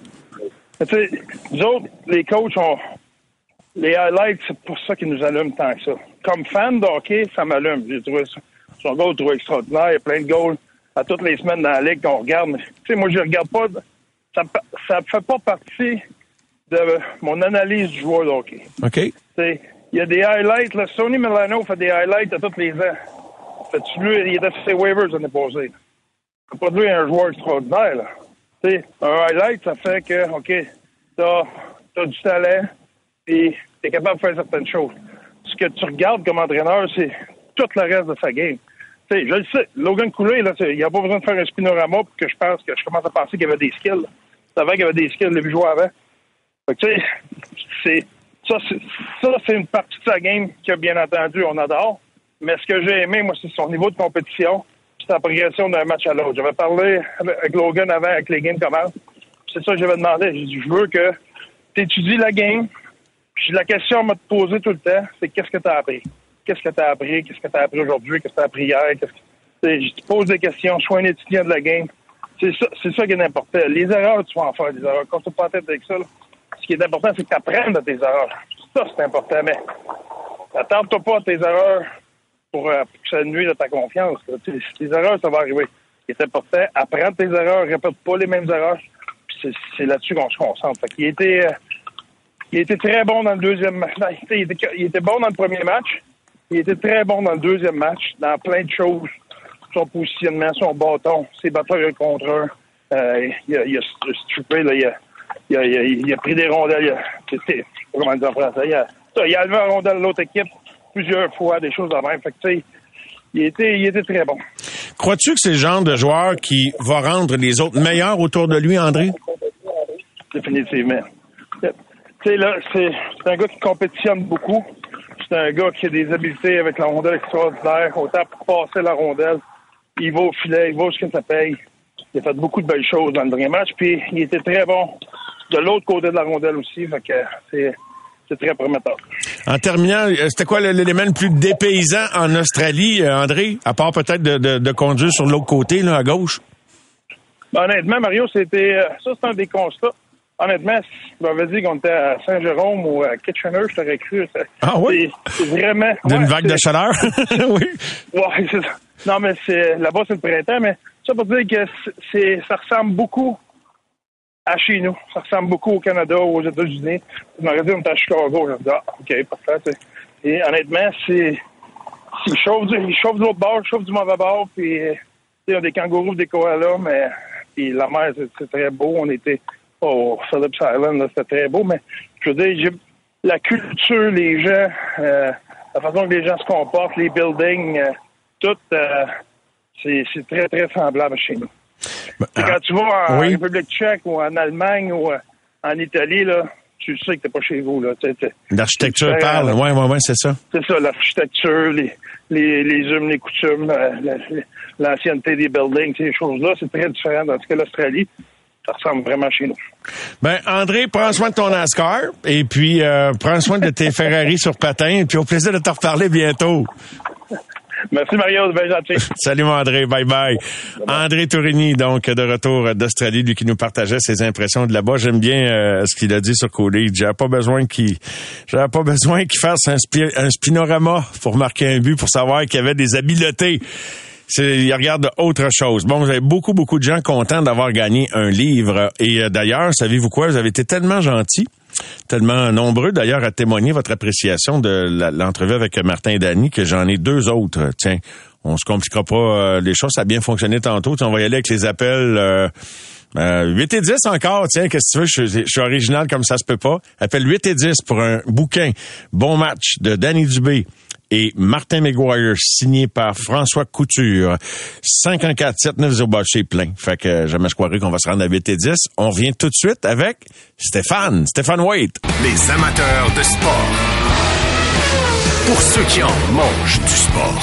Tu sais, nous autres, les coachs, ont les highlights, c'est pour ça qu'ils nous allument tant que ça. Comme fan de hockey, ça m'allume. J'ai trouvé ça. Son goal, je trouve extraordinaire. Il y a plein de goals à toutes les semaines dans la ligue qu'on regarde. Tu sais, moi, je regarde pas. Ça ça fait pas partie de mon analyse du joueur de hockey. OK. Tu sais, il y a des highlights. Là. Sonny Milano fait des highlights à tous les ans. Fais-tu lui, il était sur ses waivers l'année passée. C'est pas de lui un joueur extraordinaire, là. Tu sais, un highlight, ça fait que, OK, t'as, t'as du talent et t'es capable de faire certaines choses. Ce que tu regardes comme entraîneur, c'est tout le reste de sa game. Tu sais, je le sais, Logan Cooley, là, il n'a pas besoin de faire un spinorama pour que je pense que je commence à penser qu'il y avait des skills. C'est avant qu'il y avait des skills, je l'ai vu jouer avant. Fait que, tu sais, c'est, ça, c'est, ça, c'est une partie de sa game que, bien entendu, on adore. Mais ce que j'ai aimé, moi, c'est son niveau de compétition, c'est la progression d'un match à l'autre. J'avais parlé avec Logan avant, avec les games commencent. C'est ça que j'avais demandé. J'ai dit, je veux que tu étudies la game. Puis la question m'a posée tout le temps, c'est qu'est-ce que tu as appris? Qu'est-ce que tu as appris? Qu'est-ce que tu as appris aujourd'hui? Qu'est-ce que tu as appris hier? Qu'est-ce que... Je te pose des questions. Sois un étudiant de la game. C'est ça, c'est ça qui est important. Les erreurs, tu vas en faire des erreurs. Quand tu pas en tête avec ça, là, ce qui est important, c'est que tu apprennes de tes erreurs. Ça, c'est important. Mais attends-toi pas à tes erreurs pour, euh, pour que ça nuise à ta confiance. Tes erreurs, ça va arriver. Ce qui est important, apprends tes erreurs, répète pas les mêmes erreurs. Puis c'est, c'est là-dessus qu'on se concentre. Fait qu'il était, euh, il était très bon dans le deuxième match. Non, il, était, il était bon dans le premier match. Il était très bon dans le deuxième match, dans plein de choses. Son positionnement, son bâton, ses batailles contre eux. Euh, il, a, il a stupé, là, il, a, il, a, il, a, il a pris des rondelles. Il a, c'était, comment dire en français? Il a, il a levé un rondelle à l'autre équipe plusieurs fois, des choses de même. Fait que, tu sais, il était, il était très bon. Crois-tu que c'est le genre de joueur qui va rendre les autres meilleurs autour de lui, André? Définitivement. Tu sais, là, c'est, c'est un gars qui compétitionne beaucoup. C'est un gars qui a des habiletés avec la rondelle extraordinaire. Autant pour passer la rondelle, il va au filet, il va jusqu'à ça paye. Il a fait beaucoup de belles choses dans le dernier match. Puis, il était très bon de l'autre côté de la rondelle aussi. Fait que c'est, c'est très prometteur. En terminant, c'était quoi l'élément le plus dépaysant en Australie, André? À part peut-être de, de, de conduire sur l'autre côté, là, à gauche? Ben, honnêtement, Mario, c'était ça, c'est un des constats. Honnêtement, si tu m'avais dit qu'on était à Saint-Jérôme ou à Kitchener, je t'aurais cru. C'est, ah oui? C'est, c'est vraiment... D'une ouais, vague c'est, de chaleur? Oui. Oui, c'est ça. Non, mais c'est là-bas, c'est le printemps, mais ça pour dire que c'est, ça ressemble beaucoup à chez nous. Ça ressemble beaucoup au Canada ou aux États-Unis. Tu m'aurais dit, on est à Chicago. Je me dis, ah, OK, parfait. T'sais. Et honnêtement, c'est... Il chauffe, du, il chauffe de l'autre bord, il chauffe du mauvais bord, puis il y a des kangourous, des koalas, mais puis la mer, c'est, c'est très beau. On était... Oh, Phillips Island, là, c'était très beau, mais je veux dire, j'ai, la culture, les gens, euh, la façon que les gens se comportent, les buildings, euh, tout, euh, c'est, c'est très, très semblable chez nous. Ben, quand tu vas en oui. République tchèque ou en Allemagne ou euh, en Italie, là, tu sais que t'es pas chez vous, là. T'sais, t'sais, l'architecture parle, oui, oui, oui, c'est ça. C'est ça, l'architecture, les, les, les humes, les coutumes, euh, la, l'ancienneté des buildings, ces choses-là, c'est très différent. Dans ce cas, l'Australie, ça ressemble vraiment chez nous. Ben, André, prends soin de ton NASCAR et puis euh, prends soin de tes Ferrari sur patin et puis au plaisir de te reparler bientôt. Merci Mario, c'est bien gentil. Salut mon André, bye bye. Bye-bye. André Tourigny, donc de retour d'Australie, lui qui nous partageait ses impressions de là-bas. J'aime bien euh, ce qu'il a dit sur Cooley. J'avais pas besoin qu'il, j'avais pas besoin qu'il fasse un, spi- un spinorama pour marquer un but pour savoir qu'il y avait des habiletés. C'est, il regarde autre chose. Bon, vous avez beaucoup, beaucoup de gens contents d'avoir gagné un livre. Et euh, d'ailleurs, savez-vous quoi? Vous avez été tellement gentils, tellement nombreux d'ailleurs à témoigner votre appréciation de la, l'entrevue avec Martin et Danny que j'en ai deux autres. Tiens, on se compliquera pas euh, les choses. Ça a bien fonctionné tantôt. Tiens, on va y aller avec les appels... Euh, Euh, huit et dix encore, tiens, qu'est-ce que tu veux, je, je suis original comme ça se peut pas. Appelle huit et dix pour un bouquin Bon match de Danny Dubé et Martin McGuire, signé par François Couture. cinq un quatre sept neuf zéro, bah, c'est plein. Fait que jamais je croirais qu'on va se rendre à huit et dix. On revient tout de suite avec Stéphane, Stéphane Waite. Les amateurs de sport. Pour ceux qui en mangent du sport.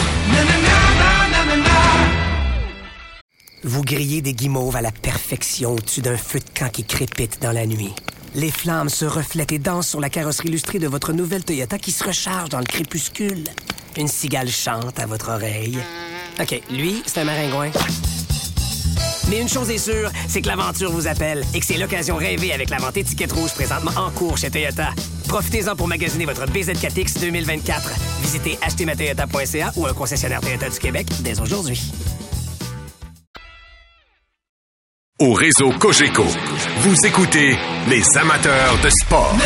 Vous grillez des guimauves à la perfection au-dessus d'un feu de camp qui crépite dans la nuit. Les flammes se reflètent et dansent sur la carrosserie illustrée de votre nouvelle Toyota qui se recharge dans le crépuscule. Une cigale chante à votre oreille. OK, lui, c'est un maringouin. Mais une chose est sûre, c'est que l'aventure vous appelle et que c'est l'occasion rêvée avec la vente étiquette rouge présentement en cours chez Toyota. Profitez-en pour magasiner votre B Z quatre X deux mille vingt-quatre. Visitez acheter ma toyota point c a ou un concessionnaire Toyota du Québec dès aujourd'hui. Au réseau Cogeco, vous écoutez les amateurs de sport.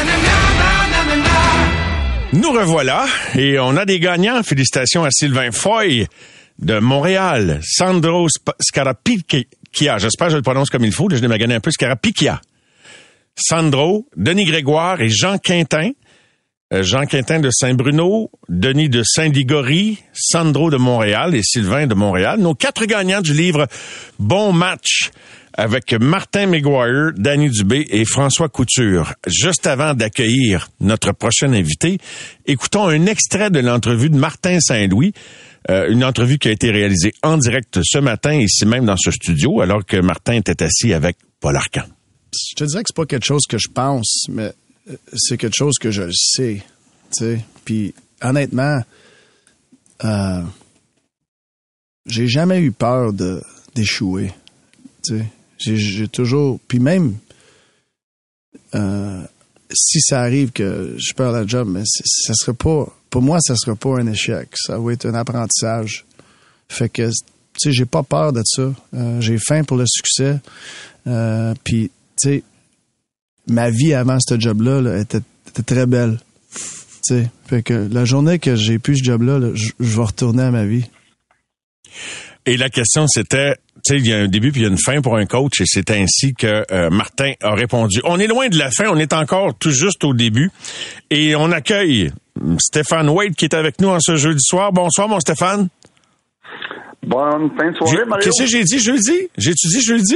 Nous revoilà et on a des gagnants. Félicitations à Sylvain Foy de Montréal, Sandro Scarapicchia. J'espère que je le prononce comme il faut. Là, je l'ai magané un peu. Scarapicchia. Sandro, Denis Grégoire et Jean Quintin. Euh, Jean Quintin de Saint-Bruno, Denis de Saint-Ligory, Sandro de Montréal et Sylvain de Montréal. Nos quatre gagnants du livre Bon match avec Martin McGuire, Danny Dubé et François Couture. Juste avant d'accueillir notre prochain invité, écoutons un extrait de l'entrevue de Martin Saint-Louis, euh, une entrevue qui a été réalisée en direct ce matin, ici même dans ce studio, alors que Martin était assis avec Paul Arcand. Je te dirais que c'est pas quelque chose que je pense, mais c'est quelque chose que je le sais, tu sais. Puis honnêtement, euh, j'ai jamais eu peur de d'échouer, tu sais. J'ai, j'ai toujours, puis même euh, si ça arrive que je perds la job, mais c'est, ça serait pas, pour moi, ça serait pas un échec, ça va être un apprentissage. Fait que, tu sais, j'ai pas peur de ça. Euh, j'ai faim pour le succès. Euh, puis, tu sais, ma vie avant ce job-là là, était, était très belle. Tu sais, fait que la journée que j'ai plus ce job-là, là, je, je vais retourner à ma vie. Et la question, c'était, tu sais, il y a un début puis il y a une fin pour un coach et c'est ainsi que euh, Martin a répondu. On est loin de la fin, on est encore tout juste au début et on accueille Stéphane Wade qui est avec nous en ce jeudi soir. Bonsoir, mon Stéphane. Bonne fin de soirée, Mario. Qu'est-ce que j'ai dit jeudi? J'ai-tu dit jeudi?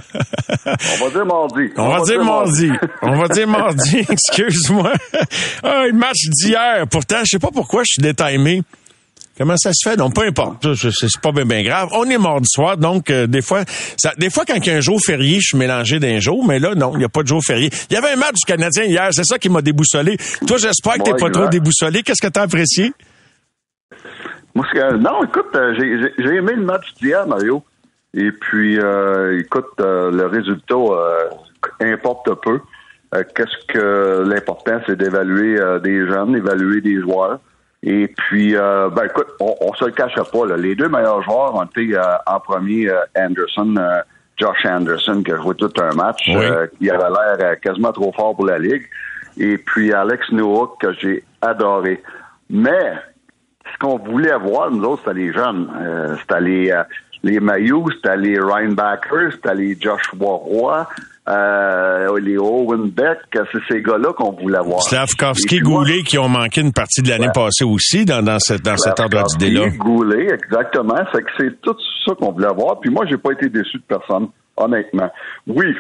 On va dire mardi. On, On va, va dire, dire mardi. mardi. On va dire mardi, excuse-moi. Ah, le match d'hier. Pourtant, je sais pas pourquoi je suis détimé. Comment ça se fait? Donc, peu importe. C'est pas bien, bien grave. On est mardi soir, donc euh, des fois, ça, des fois, quand il y a un jour férié, je suis mélangé d'un jour, mais là, non, il n'y a pas de jour férié. Il y avait un match du Canadien hier, c'est ça qui m'a déboussolé. Toi, j'espère que t'es ouais, pas exact. trop déboussolé. Qu'est-ce que t'as apprécié? Moi, c'est, non, écoute, j'ai, j'ai, j'ai aimé le match d'hier, Mario. Et puis, euh, écoute, euh, le résultat euh, importe peu. Euh, qu'est-ce que l'important, c'est d'évaluer euh, des jeunes, d'évaluer des joueurs. Et puis, euh, ben écoute, on, on se le cachera pas. Là. Les deux meilleurs joueurs ont été euh, en premier, euh, Anderson, euh, Josh Anderson, qui a joué tout un match. Oui. Euh, qui avait l'air euh, quasiment trop fort pour la Ligue. Et puis, Alex Nowak, que j'ai adoré. Mais, ce qu'on voulait voir, nous autres, c'était les jeunes. Euh, c'était les, euh, les Mailloux, c'était les Ryan Backer, c'était les Joshua Roy, euh, les Owen Beck. C'est ces gars-là qu'on voulait voir. Slavkovski, Goulet, qui ont manqué une partie de l'année ouais. passée aussi dans, dans, cette, dans cet ordre d'idée-là. Goulet, exactement. C'est que c'est tout ça qu'on voulait voir. Puis moi, j'ai pas été déçu de personne, honnêtement. Oui,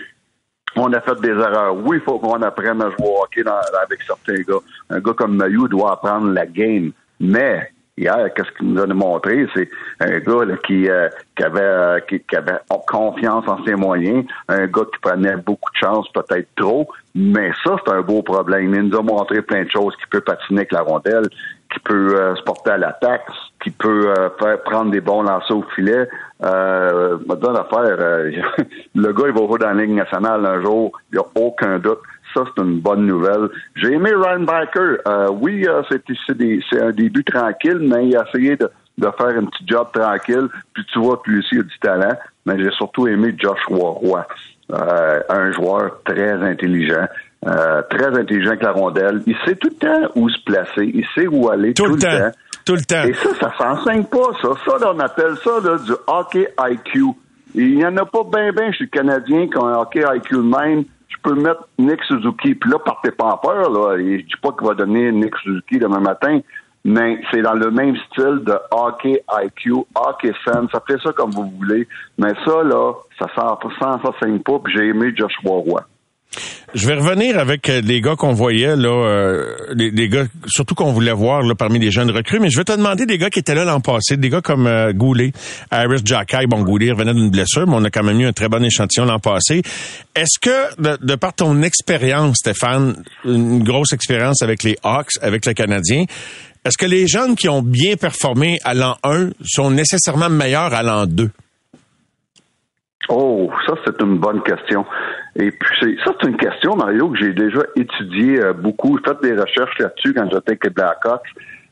on a fait des erreurs. Oui, il faut qu'on apprenne à jouer au hockey dans, avec certains gars. Un gars comme Mailloux doit apprendre la game. Mais hier, qu'est-ce qu'il nous a montré? C'est un gars là, qui, euh, qui, avait, euh, qui, qui avait confiance en ses moyens, un gars qui prenait beaucoup de chance, peut-être trop, mais ça, c'est un beau problème. Il nous a montré plein de choses, qui peut patiner avec la rondelle, qui peut euh, se porter à l'attaque, qui peut euh, faire prendre des bons lancers au filet. Euh, me donne à faire, euh, le gars, il va jouer dans la Ligue nationale un jour, il n'y a aucun doute. Ça, c'est une bonne nouvelle. J'ai aimé Ryan Backer. Euh, oui, euh, c'est, c'est, des, c'est un début tranquille, mais il a essayé de, de faire un petit job tranquille. Puis tu vois, puis aussi, il a du talent. Mais j'ai surtout aimé Joshua Roy. Euh, un joueur très intelligent. Euh, très intelligent avec la rondelle. Il sait tout le temps où se placer. Il sait où aller tout, tout le temps. temps. Tout le temps. Et ça, ça s'enseigne pas, ça. Ça, là, on appelle ça là, du hockey I Q. Et il n'y en a pas bien, bien chez le Canadien qui ont un hockey I Q de même. Je peux mettre Nick Suzuki, puis là, partez pas en peur, là. Et je dis pas qu'il va donner Nick Suzuki demain matin, mais c'est dans le même style de hockey I Q, hockey sense, appelez ça comme vous voulez. Mais ça, là, ça s'enseigne pas, puis j'ai aimé Joshua Roy. Je vais revenir avec les gars qu'on voyait, là, euh, les, les gars, surtout qu'on voulait voir là, parmi les jeunes recrues, mais je vais te demander des gars qui étaient là l'an passé, des gars comme euh, Goulet, Harris Jackay, bon, Goulet revenait d'une blessure, mais on a quand même eu un très bon échantillon l'an passé. Est-ce que, de, de par ton expérience, Stéphane, une grosse expérience avec les Hawks, avec le Canadien, est-ce que les jeunes qui ont bien performé à l'an un sont nécessairement meilleurs à l'an deux? Oh, ça, c'est une bonne question. Et puis, c'est, ça, c'est une question, Mario, que j'ai déjà étudié euh, beaucoup, fait des recherches là-dessus quand j'étais avec les Blackhawks.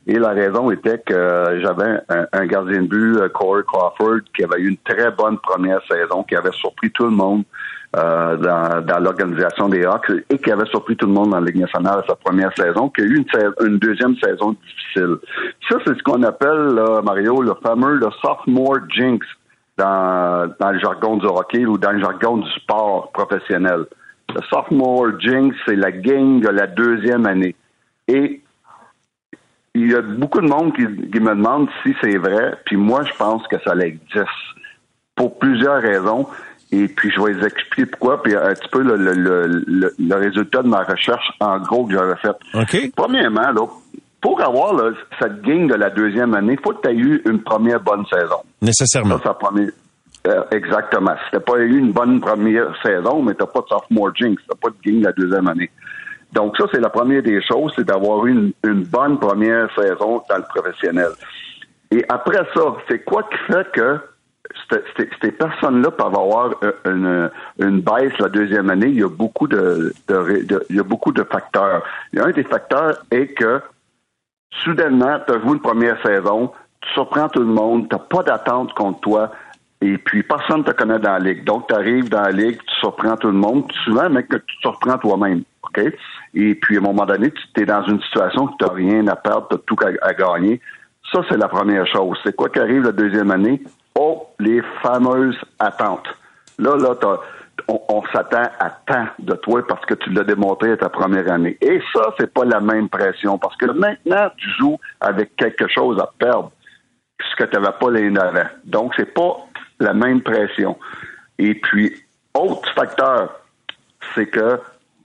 Et la raison était que j'avais un, un gardien de but, Corey Crawford, qui avait eu une très bonne première saison, qui avait surpris tout le monde euh, dans, dans l'organisation des Hawks et qui avait surpris tout le monde dans la Ligue nationale à sa première saison, qui a eu une, une deuxième saison difficile. Ça, c'est ce qu'on appelle, là, Mario, le fameux le sophomore jinx dans, dans le jargon du hockey ou dans le jargon du sport professionnel. Le sophomore jinx, c'est la gang de la deuxième année. Et il y a beaucoup de monde qui, qui me demande si c'est vrai, puis moi, je pense que ça existe pour plusieurs raisons. Et puis, je vais les expliquer pourquoi, puis un petit peu le, le, le, le, le résultat de ma recherche, en gros, que j'avais fait. Okay. Premièrement, là, pour avoir là, cette gang de la deuxième année, il faut que tu aies eu une première bonne saison. Nécessairement. Ça, ça première, euh, exactement. Si tu n'as pas eu une bonne première saison, mais tu n'as pas de sophomore jinx, tu n'as pas de gang de la deuxième année. Donc, ça, c'est la première des choses, c'est d'avoir eu une, une bonne première saison dans le professionnel. Et après ça, c'est quoi qui fait que Ces, ces personnes-là peuvent avoir une, une baisse la deuxième année? Il y a beaucoup de, de, de il y a beaucoup de facteurs. Il y a un des facteurs est que soudainement, tu as joué une première saison, tu surprends tout le monde, tu n'as pas d'attente contre toi, et puis personne ne te connaît dans la ligue. Donc, tu arrives dans la ligue, tu surprends tout le monde, souvent, mais que tu te surprends toi-même. OK? Et puis, à un moment donné, tu es dans une situation où tu n'as rien à perdre, tu as tout à, à gagner. Ça, c'est la première chose. C'est quoi qui arrive la deuxième année? Oh, les fameuses attentes. Là, là, t'as, on, on s'attend à tant de toi parce que tu l'as démontré à ta première année. Et ça, c'est pas la même pression parce que maintenant, tu joues avec quelque chose à perdre, ce que tu n'avais pas l'année d'avant. Donc, c'est pas la même pression. Et puis, autre facteur, c'est que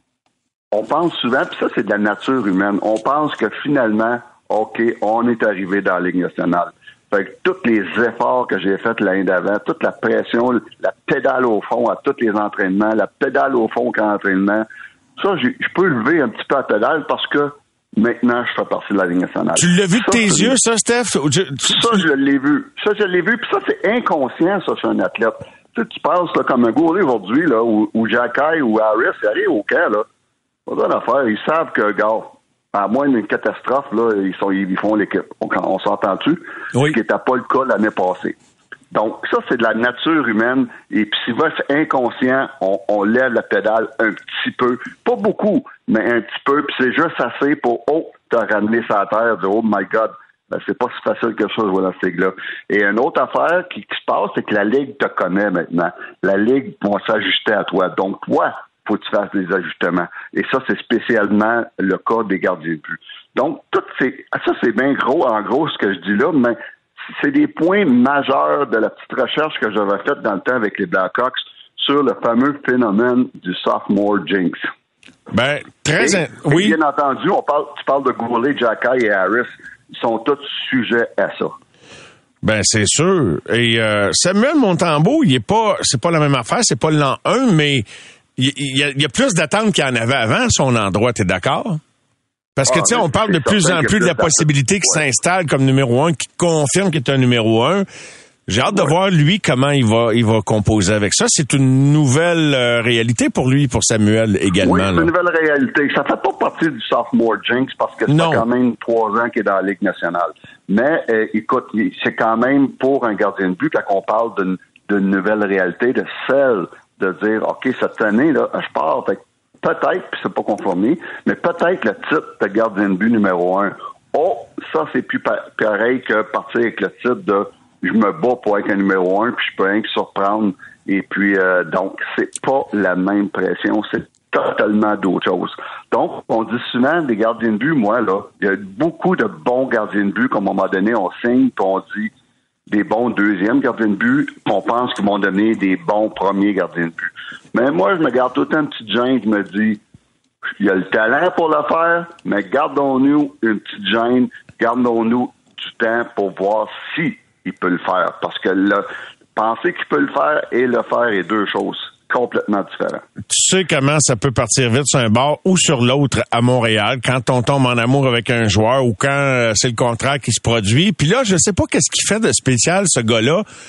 on pense souvent, puis ça, c'est de la nature humaine, on pense que finalement, OK, on est arrivé dans la Ligue nationale. Fait que tous les efforts que j'ai faits l'année d'avant, toute la pression, la pédale au fond à tous les entraînements, la pédale au fond qu'à l'entraînement, ça, je peux lever un petit peu la pédale parce que maintenant, je fais partie de la Ligue nationale. Tu l'as vu de ça, tes yeux, ça, Steph? Je, tu, ça, je l'ai vu. Ça, je l'ai vu. Puis ça, c'est inconscient, ça, chez un athlète. Tu sais, tu penses là, comme un goaler aujourd'hui, là, ou, ou Jacky ou Harris, ils arrivent au camp, là. Pas besoin d'affaire. Ils savent que, gars, à moins d'une catastrophe, là, ils sont, ils font l'équipe. On, on s'entend-tu? Oui. Ce qui n'était pas le cas l'année passée. Donc, ça, c'est de la nature humaine. Et puis, si c'est inconscient, on, on lève la pédale un petit peu. Pas beaucoup, mais un petit peu. Puis c'est juste assez pour, oh, te ramener sur la terre, dire, oh my God, ben, c'est pas si facile que ça de jouer dans cette ligue-là. Et une autre affaire qui, qui se passe, c'est que la Ligue te connaît maintenant. La Ligue va s'ajuster à toi. Donc, toi, faut que tu fasses des ajustements. Et ça, c'est spécialement le cas des gardiens de but. Donc, tout ces, ça, c'est bien gros, en gros, ce que je dis là, mais c'est des points majeurs de la petite recherche que j'avais faite dans le temps avec les Blackhawks sur le fameux phénomène du sophomore jinx. Ben, très... Et, oui. Et bien entendu, on parle, tu parles de Goulet, Jacky et Harris. Ils sont tous sujets à ça. Ben, c'est sûr. Et euh, Samuel Montembeault, il est pas... C'est pas la même affaire, c'est pas l'an un, mais il y, a, il y a plus d'attentes qu'il y en avait avant, son endroit, t'es d'accord? Parce que, ah, tu sais, on parle de plus en plus de la possibilité qu'il ouais. s'installe comme numéro un, qu'il confirme qu'il est un numéro un. J'ai hâte ouais. de voir, lui, comment il va il va composer avec ça. C'est une nouvelle euh, réalité pour lui, pour Samuel également. Oui, c'est là. une nouvelle réalité. Ça fait pas partie du sophomore jinx parce que c'est quand même trois ans qu'il est dans la Ligue nationale. Mais, euh, écoute, c'est quand même pour un gardien de but, quand on parle d'une, d'une nouvelle réalité, de celle de dire, OK, cette année, là, je pars, fait peut-être, puis c'est pas conformé, mais peut-être le titre de gardien de but numéro un. Oh, ça, c'est plus pareil que partir avec le titre de je me bats pour être un numéro un, puis je peux rien que surprendre. Et puis, euh, donc, c'est pas la même pression, c'est totalement d'autre chose. Donc, on dit souvent des gardiens de but, moi, là, il y a beaucoup de bons gardiens de but, qu'à un moment donné, on signe, puis on dit des bons deuxièmes gardiens de but, puis on pense qu'ils vont donner des bons premiers gardiens de but. Mais moi, je me garde tout le temps une petite gêne, je me dis, il y a le talent pour le faire, mais gardons-nous une petite gêne, gardons-nous du temps pour voir si il peut le faire. Parce que le, penser qu'il peut le faire et le faire est deux choses complètement différentes. Tu sais comment ça peut partir vite sur un bord ou sur l'autre à Montréal quand on tombe en amour avec un joueur ou quand c'est le contrat qui se produit. Puis là, je sais pas qu'est-ce qu'il fait de spécial, ce gars-là.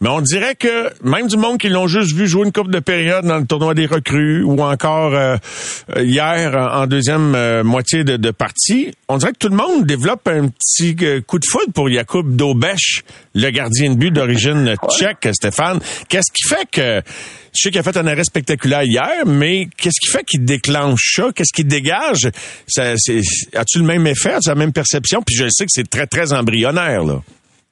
Mais on dirait que même du monde qui l'ont juste vu jouer une coupe de période dans le tournoi des recrues ou encore euh, hier en deuxième euh, moitié de, de partie, on dirait que tout le monde développe un petit euh, coup de foudre pour Jakub Dobeš, le gardien de but d'origine ouais. tchèque, Stéphane. Qu'est-ce qui fait que... Je sais qu'il a fait un arrêt spectaculaire hier, mais qu'est-ce qui fait qu'il déclenche ça? Qu'est-ce qu'il dégage? Ça, c'est, as-tu le même effet? As-tu la même perception? Puis je sais que c'est très, très embryonnaire, là.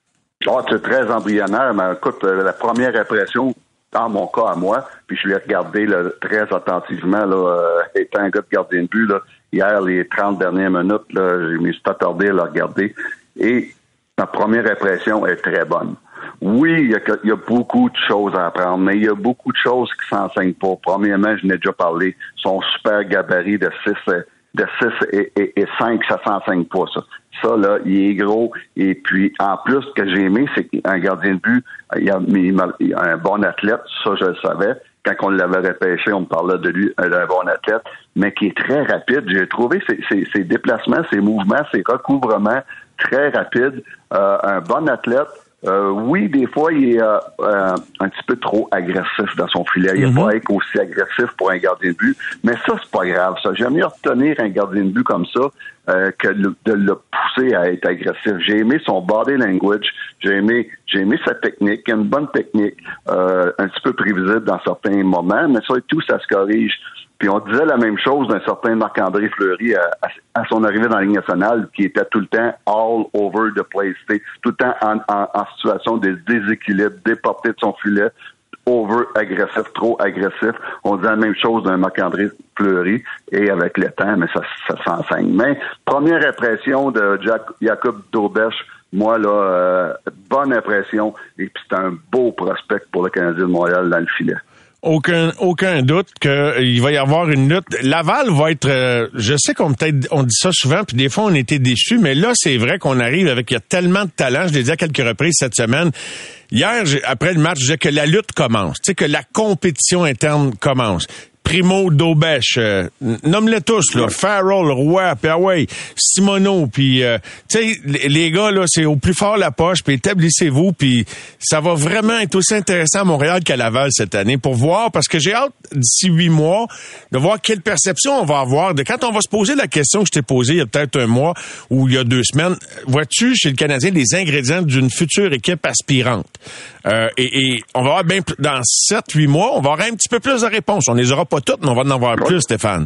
Oh, c'est très embryonnaire, mais écoute, la première impression, dans mon cas à moi, puis je l'ai regardé là, très attentivement, là, euh, étant un gars de gardien de but, là, hier, les trente dernières minutes, là, je me suis attardé à le regarder, et ma première impression est très bonne. Oui, il y, a, il y a beaucoup de choses à apprendre, mais il y a beaucoup de choses qui s'enseignent pas. Premièrement, je n'ai déjà parlé, son super gabarit de six, de six et, et, et cinq, ça s'enseigne pas, ça. Ça, là, il est gros. Et puis, en plus, ce que j'ai aimé, c'est qu'un gardien de but, il a, il a un bon athlète, ça, je le savais. Quand on l'avait repêché, on me parlait de lui, d'un bon athlète, mais qui est très rapide. J'ai trouvé ses, ses, ses déplacements, ses mouvements, ses recouvrements très rapides. Euh, un bon athlète. Euh, oui, des fois, il est euh, euh, un petit peu trop agressif dans son filet. Il n'est mm-hmm. pas être aussi agressif pour un gardien de but. Mais ça, c'est pas grave, ça. J'aime mieux retenir un gardien de but comme ça euh, que de, de le pousser à être agressif. J'ai aimé son body language. J'ai aimé, j'ai aimé sa technique. Il a une bonne technique, euh, un petit peu prévisible dans certains moments, mais ça et tout, ça se corrige. Puis on disait la même chose d'un certain Marc-André Fleury à, à, à son arrivée dans la Ligue nationale, qui était tout le temps all over the place, tout le temps en, en, en situation de déséquilibre, déporté de son filet, over agressif, trop agressif. On disait la même chose d'un Marc-André Fleury, et avec le temps, mais ça, ça s'enseigne. Mais première impression de Jack, Jakub Dobeš, moi, là, euh, bonne impression, et puis c'est un beau prospect pour le Canadien de Montréal dans le filet. Aucun, aucun doute qu'il va y avoir une lutte. Laval va être, euh, je sais qu'on peut-être, on dit ça souvent, puis des fois on était déçus, mais là c'est vrai qu'on arrive avec, il y a tellement de talent. Je l'ai dit à quelques reprises cette semaine. Hier, j'ai, après le match, je disais que la lutte commence, tu sais, que la compétition interne commence. Primo, Dobeš, euh, nomme-les tous, là, Farrell, Roy, puis ah ouais, Simoneau, puis euh, tu sais, les, les gars, là, c'est au plus fort la poche, puis établissez-vous, puis ça va vraiment être aussi intéressant à Montréal qu'à Laval cette année pour voir, parce que j'ai hâte, d'ici huit mois, de voir quelle perception on va avoir, de quand on va se poser la question que je t'ai posée il y a peut-être un mois ou il y a deux semaines, vois-tu, chez le Canadien, les ingrédients d'une future équipe aspirante? Euh, et, et on va avoir bien, dans sept huit mois, on va avoir un petit peu plus de réponses. On les aura pas toutes, mais on va en avoir plus, Stéphane.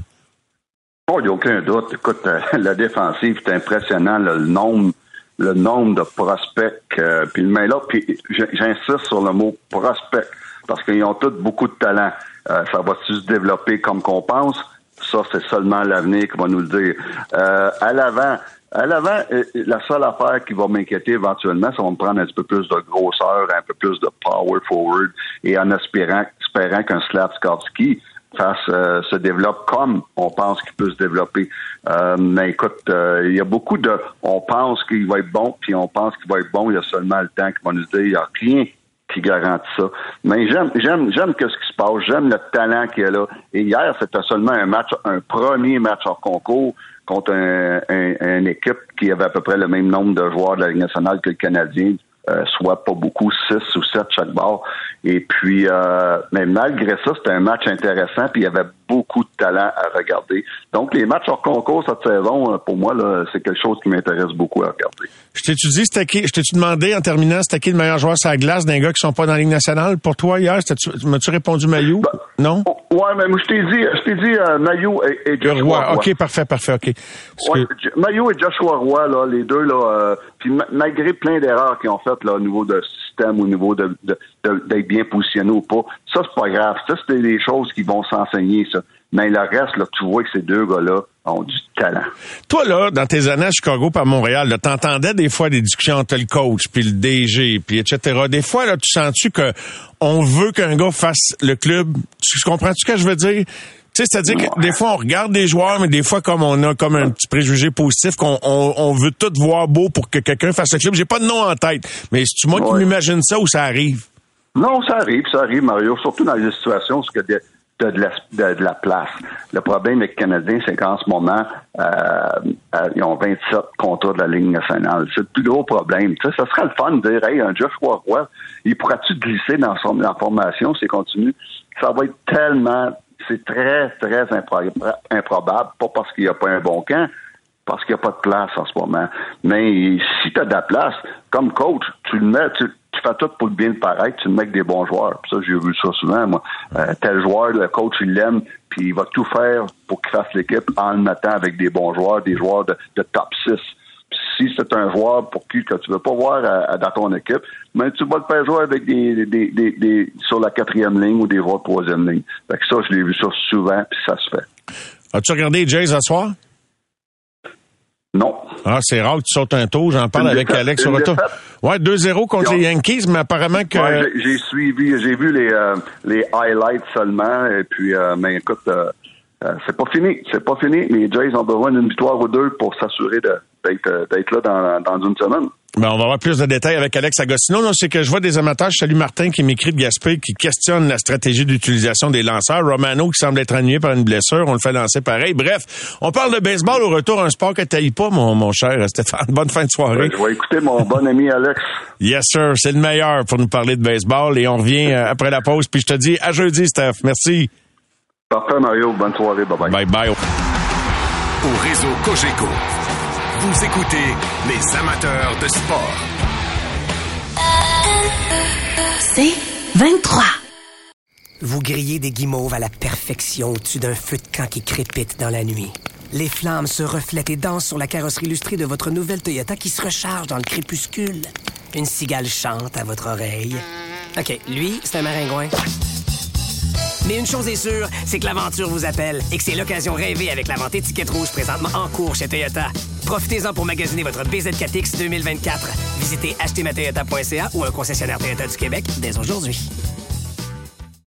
Oh, il n'y a aucun doute. Écoute, euh, la défensive, c'est impressionnant, là, le nombre le nombre de prospects. Euh, puis mais là, puis j'insiste sur le mot prospect, parce qu'ils ont tous beaucoup de talent. Euh, ça va-tu se développer comme qu'on pense? Ça, c'est seulement l'avenir qui va nous le dire. Euh, à l'avant, à l'avant, la seule affaire qui va m'inquiéter éventuellement, ça va me prendre un petit peu plus de grosseur, un peu plus de power forward, et en espérant, espérant qu'un Slavkovski fasse euh, se développe comme on pense qu'il peut se développer. Euh, mais écoute, euh, il y a beaucoup de on pense qu'il va être bon, puis on pense qu'il va être bon, il y a seulement le temps qui va nous dire, il n'y a rien qui garantit ça. Mais j'aime, j'aime, j'aime que ce qui se passe, j'aime le talent qu'il y a là. Et hier, c'était seulement un match, un premier match hors concours contre un, un, une équipe qui avait à peu près le même nombre de joueurs de la Ligue nationale que le Canadien, euh, soit pas beaucoup, six ou sept chaque bord. Et puis, euh, mais malgré ça, c'était un match intéressant, puis il y avait beaucoup de talent à regarder. Donc, les matchs hors concours cette saison, pour moi, là, c'est quelque chose qui m'intéresse beaucoup à regarder. Je t'ai-tu dit, c'était qui, je t'ai-tu demandé en terminant, c'était qui le meilleur joueur sur la glace d'un gars qui sont pas dans la Ligue nationale? Pour toi, hier, m'as-tu répondu Mailloux? Ben, non? Ouais, mais moi, je t'ai dit, je t'ai dit euh, Mailloux et, et Joshua Roy. Roy. OK, parfait, parfait, OK. Ouais, que... Mailloux et Joshua Roy, là, les deux, là, euh, puis ma- malgré plein d'erreurs qu'ils ont faites, là, au niveau de système, au niveau de, de, de d'être bien positionné ou pas, ça, c'est pas grave. Ça, c'est des choses qui vont s'enseigner, ça. Mais le reste, là, tu vois que ces deux gars-là ont du talent. Toi, là, dans tes années à Chicago par Montréal, là, t'entendais des fois des discussions entre le coach, puis le D G, puis et cetera. Des fois, là, tu sens-tu que on veut qu'un gars fasse le club? Tu comprends-tu ce que je veux dire? Tu sais, c'est-à-dire que des fois, on regarde des joueurs, mais des fois, comme on a comme un petit préjugé positif, qu'on on, on veut tout voir beau pour que quelqu'un fasse le club. J'ai pas de nom en tête, mais c'est-tu moi ouais. qui m'imagine ça ou ça arrive? Non, ça arrive, ça arrive, Mario. Surtout dans les situations où tu de, de, la, de, de la place. Le problème avec les Canadiens, c'est qu'en ce moment, euh, euh, ils ont vingt-sept contrats de la Ligue nationale. C'est le plus gros problème. Tu sais, ça serait le fun de dire, hey, un Joshua Roy, il pourra-tu glisser dans son dans la formation s'il continue? Ça va être tellement, c'est très, très impro- improbable, pas parce qu'il n'y a pas un bon camp, parce qu'il n'y a pas de place en ce moment. Mais si tu as de la place, comme coach, tu le mets, tu, tu fais tout pour le bien le paraître, tu le mets avec des bons joueurs. Puis ça, j'ai vu ça souvent, moi. Euh, tel joueur, le coach, il l'aime, puis il va tout faire pour qu'il fasse l'équipe en le mettant avec des bons joueurs, des joueurs de, de top six. Puis si c'est un joueur pour qui que tu veux pas voir à, à, dans ton équipe, mais tu vas le faire jouer avec des, des, des, des sur la quatrième ligne ou des joueurs de troisième ligne. Fait que ça, je l'ai vu ça souvent, puis ça se fait. As-tu regardé les Jays ce soir? Non. Ah, c'est rare que tu sautes un tour. J'en parle une avec défaite, Alex au retour. Ouais, deux zéro contre les Yankees, mais apparemment que... Ouais, j'ai, j'ai suivi, j'ai vu les, euh, les highlights seulement, et puis, euh, mais écoute, euh, euh, c'est pas fini, c'est pas fini. Les Jays ont besoin d'une victoire ou deux pour s'assurer de, d'être, d'être là dans, dans une semaine. Ben, on va avoir plus de détails avec Alex Agostino. Non, c'est que je vois des amateurs. Je salue Martin qui m'écrit de Gaspé, qui questionne la stratégie d'utilisation des lanceurs. Romano qui semble être annulé par une blessure. On le fait lancer pareil. Bref, on parle de baseball au retour. Un sport que t'haïs pas, mon, mon cher Stéphane. Bonne fin de soirée. Ben, je vais écouter mon bon ami Alex. Yes, sir. C'est le meilleur pour nous parler de baseball. Et on revient après la pause. Puis je te dis à jeudi, Steph. Merci. Parfait, Mario. Bonne soirée. Bye-bye. Bye-bye. Au réseau Cogeco, vous écoutez les amateurs de sport. C'est vingt-trois. Vous grillez des guimauves à la perfection au-dessus d'un feu de camp qui crépite dans la nuit. Les flammes se reflètent et dansent sur la carrosserie illustrée de votre nouvelle Toyota qui se recharge dans le crépuscule. Une cigale chante à votre oreille. OK, lui, c'est un maringouin. Mais une chose est sûre, c'est que l'aventure vous appelle et que c'est l'occasion rêvée avec la vente étiquette rouge présentement en cours chez Toyota. Profitez-en pour magasiner votre B Z quatre X deux mille vingt-quatre. Visitez acheter ma toyota point c a ou un concessionnaire Toyota du Québec dès aujourd'hui.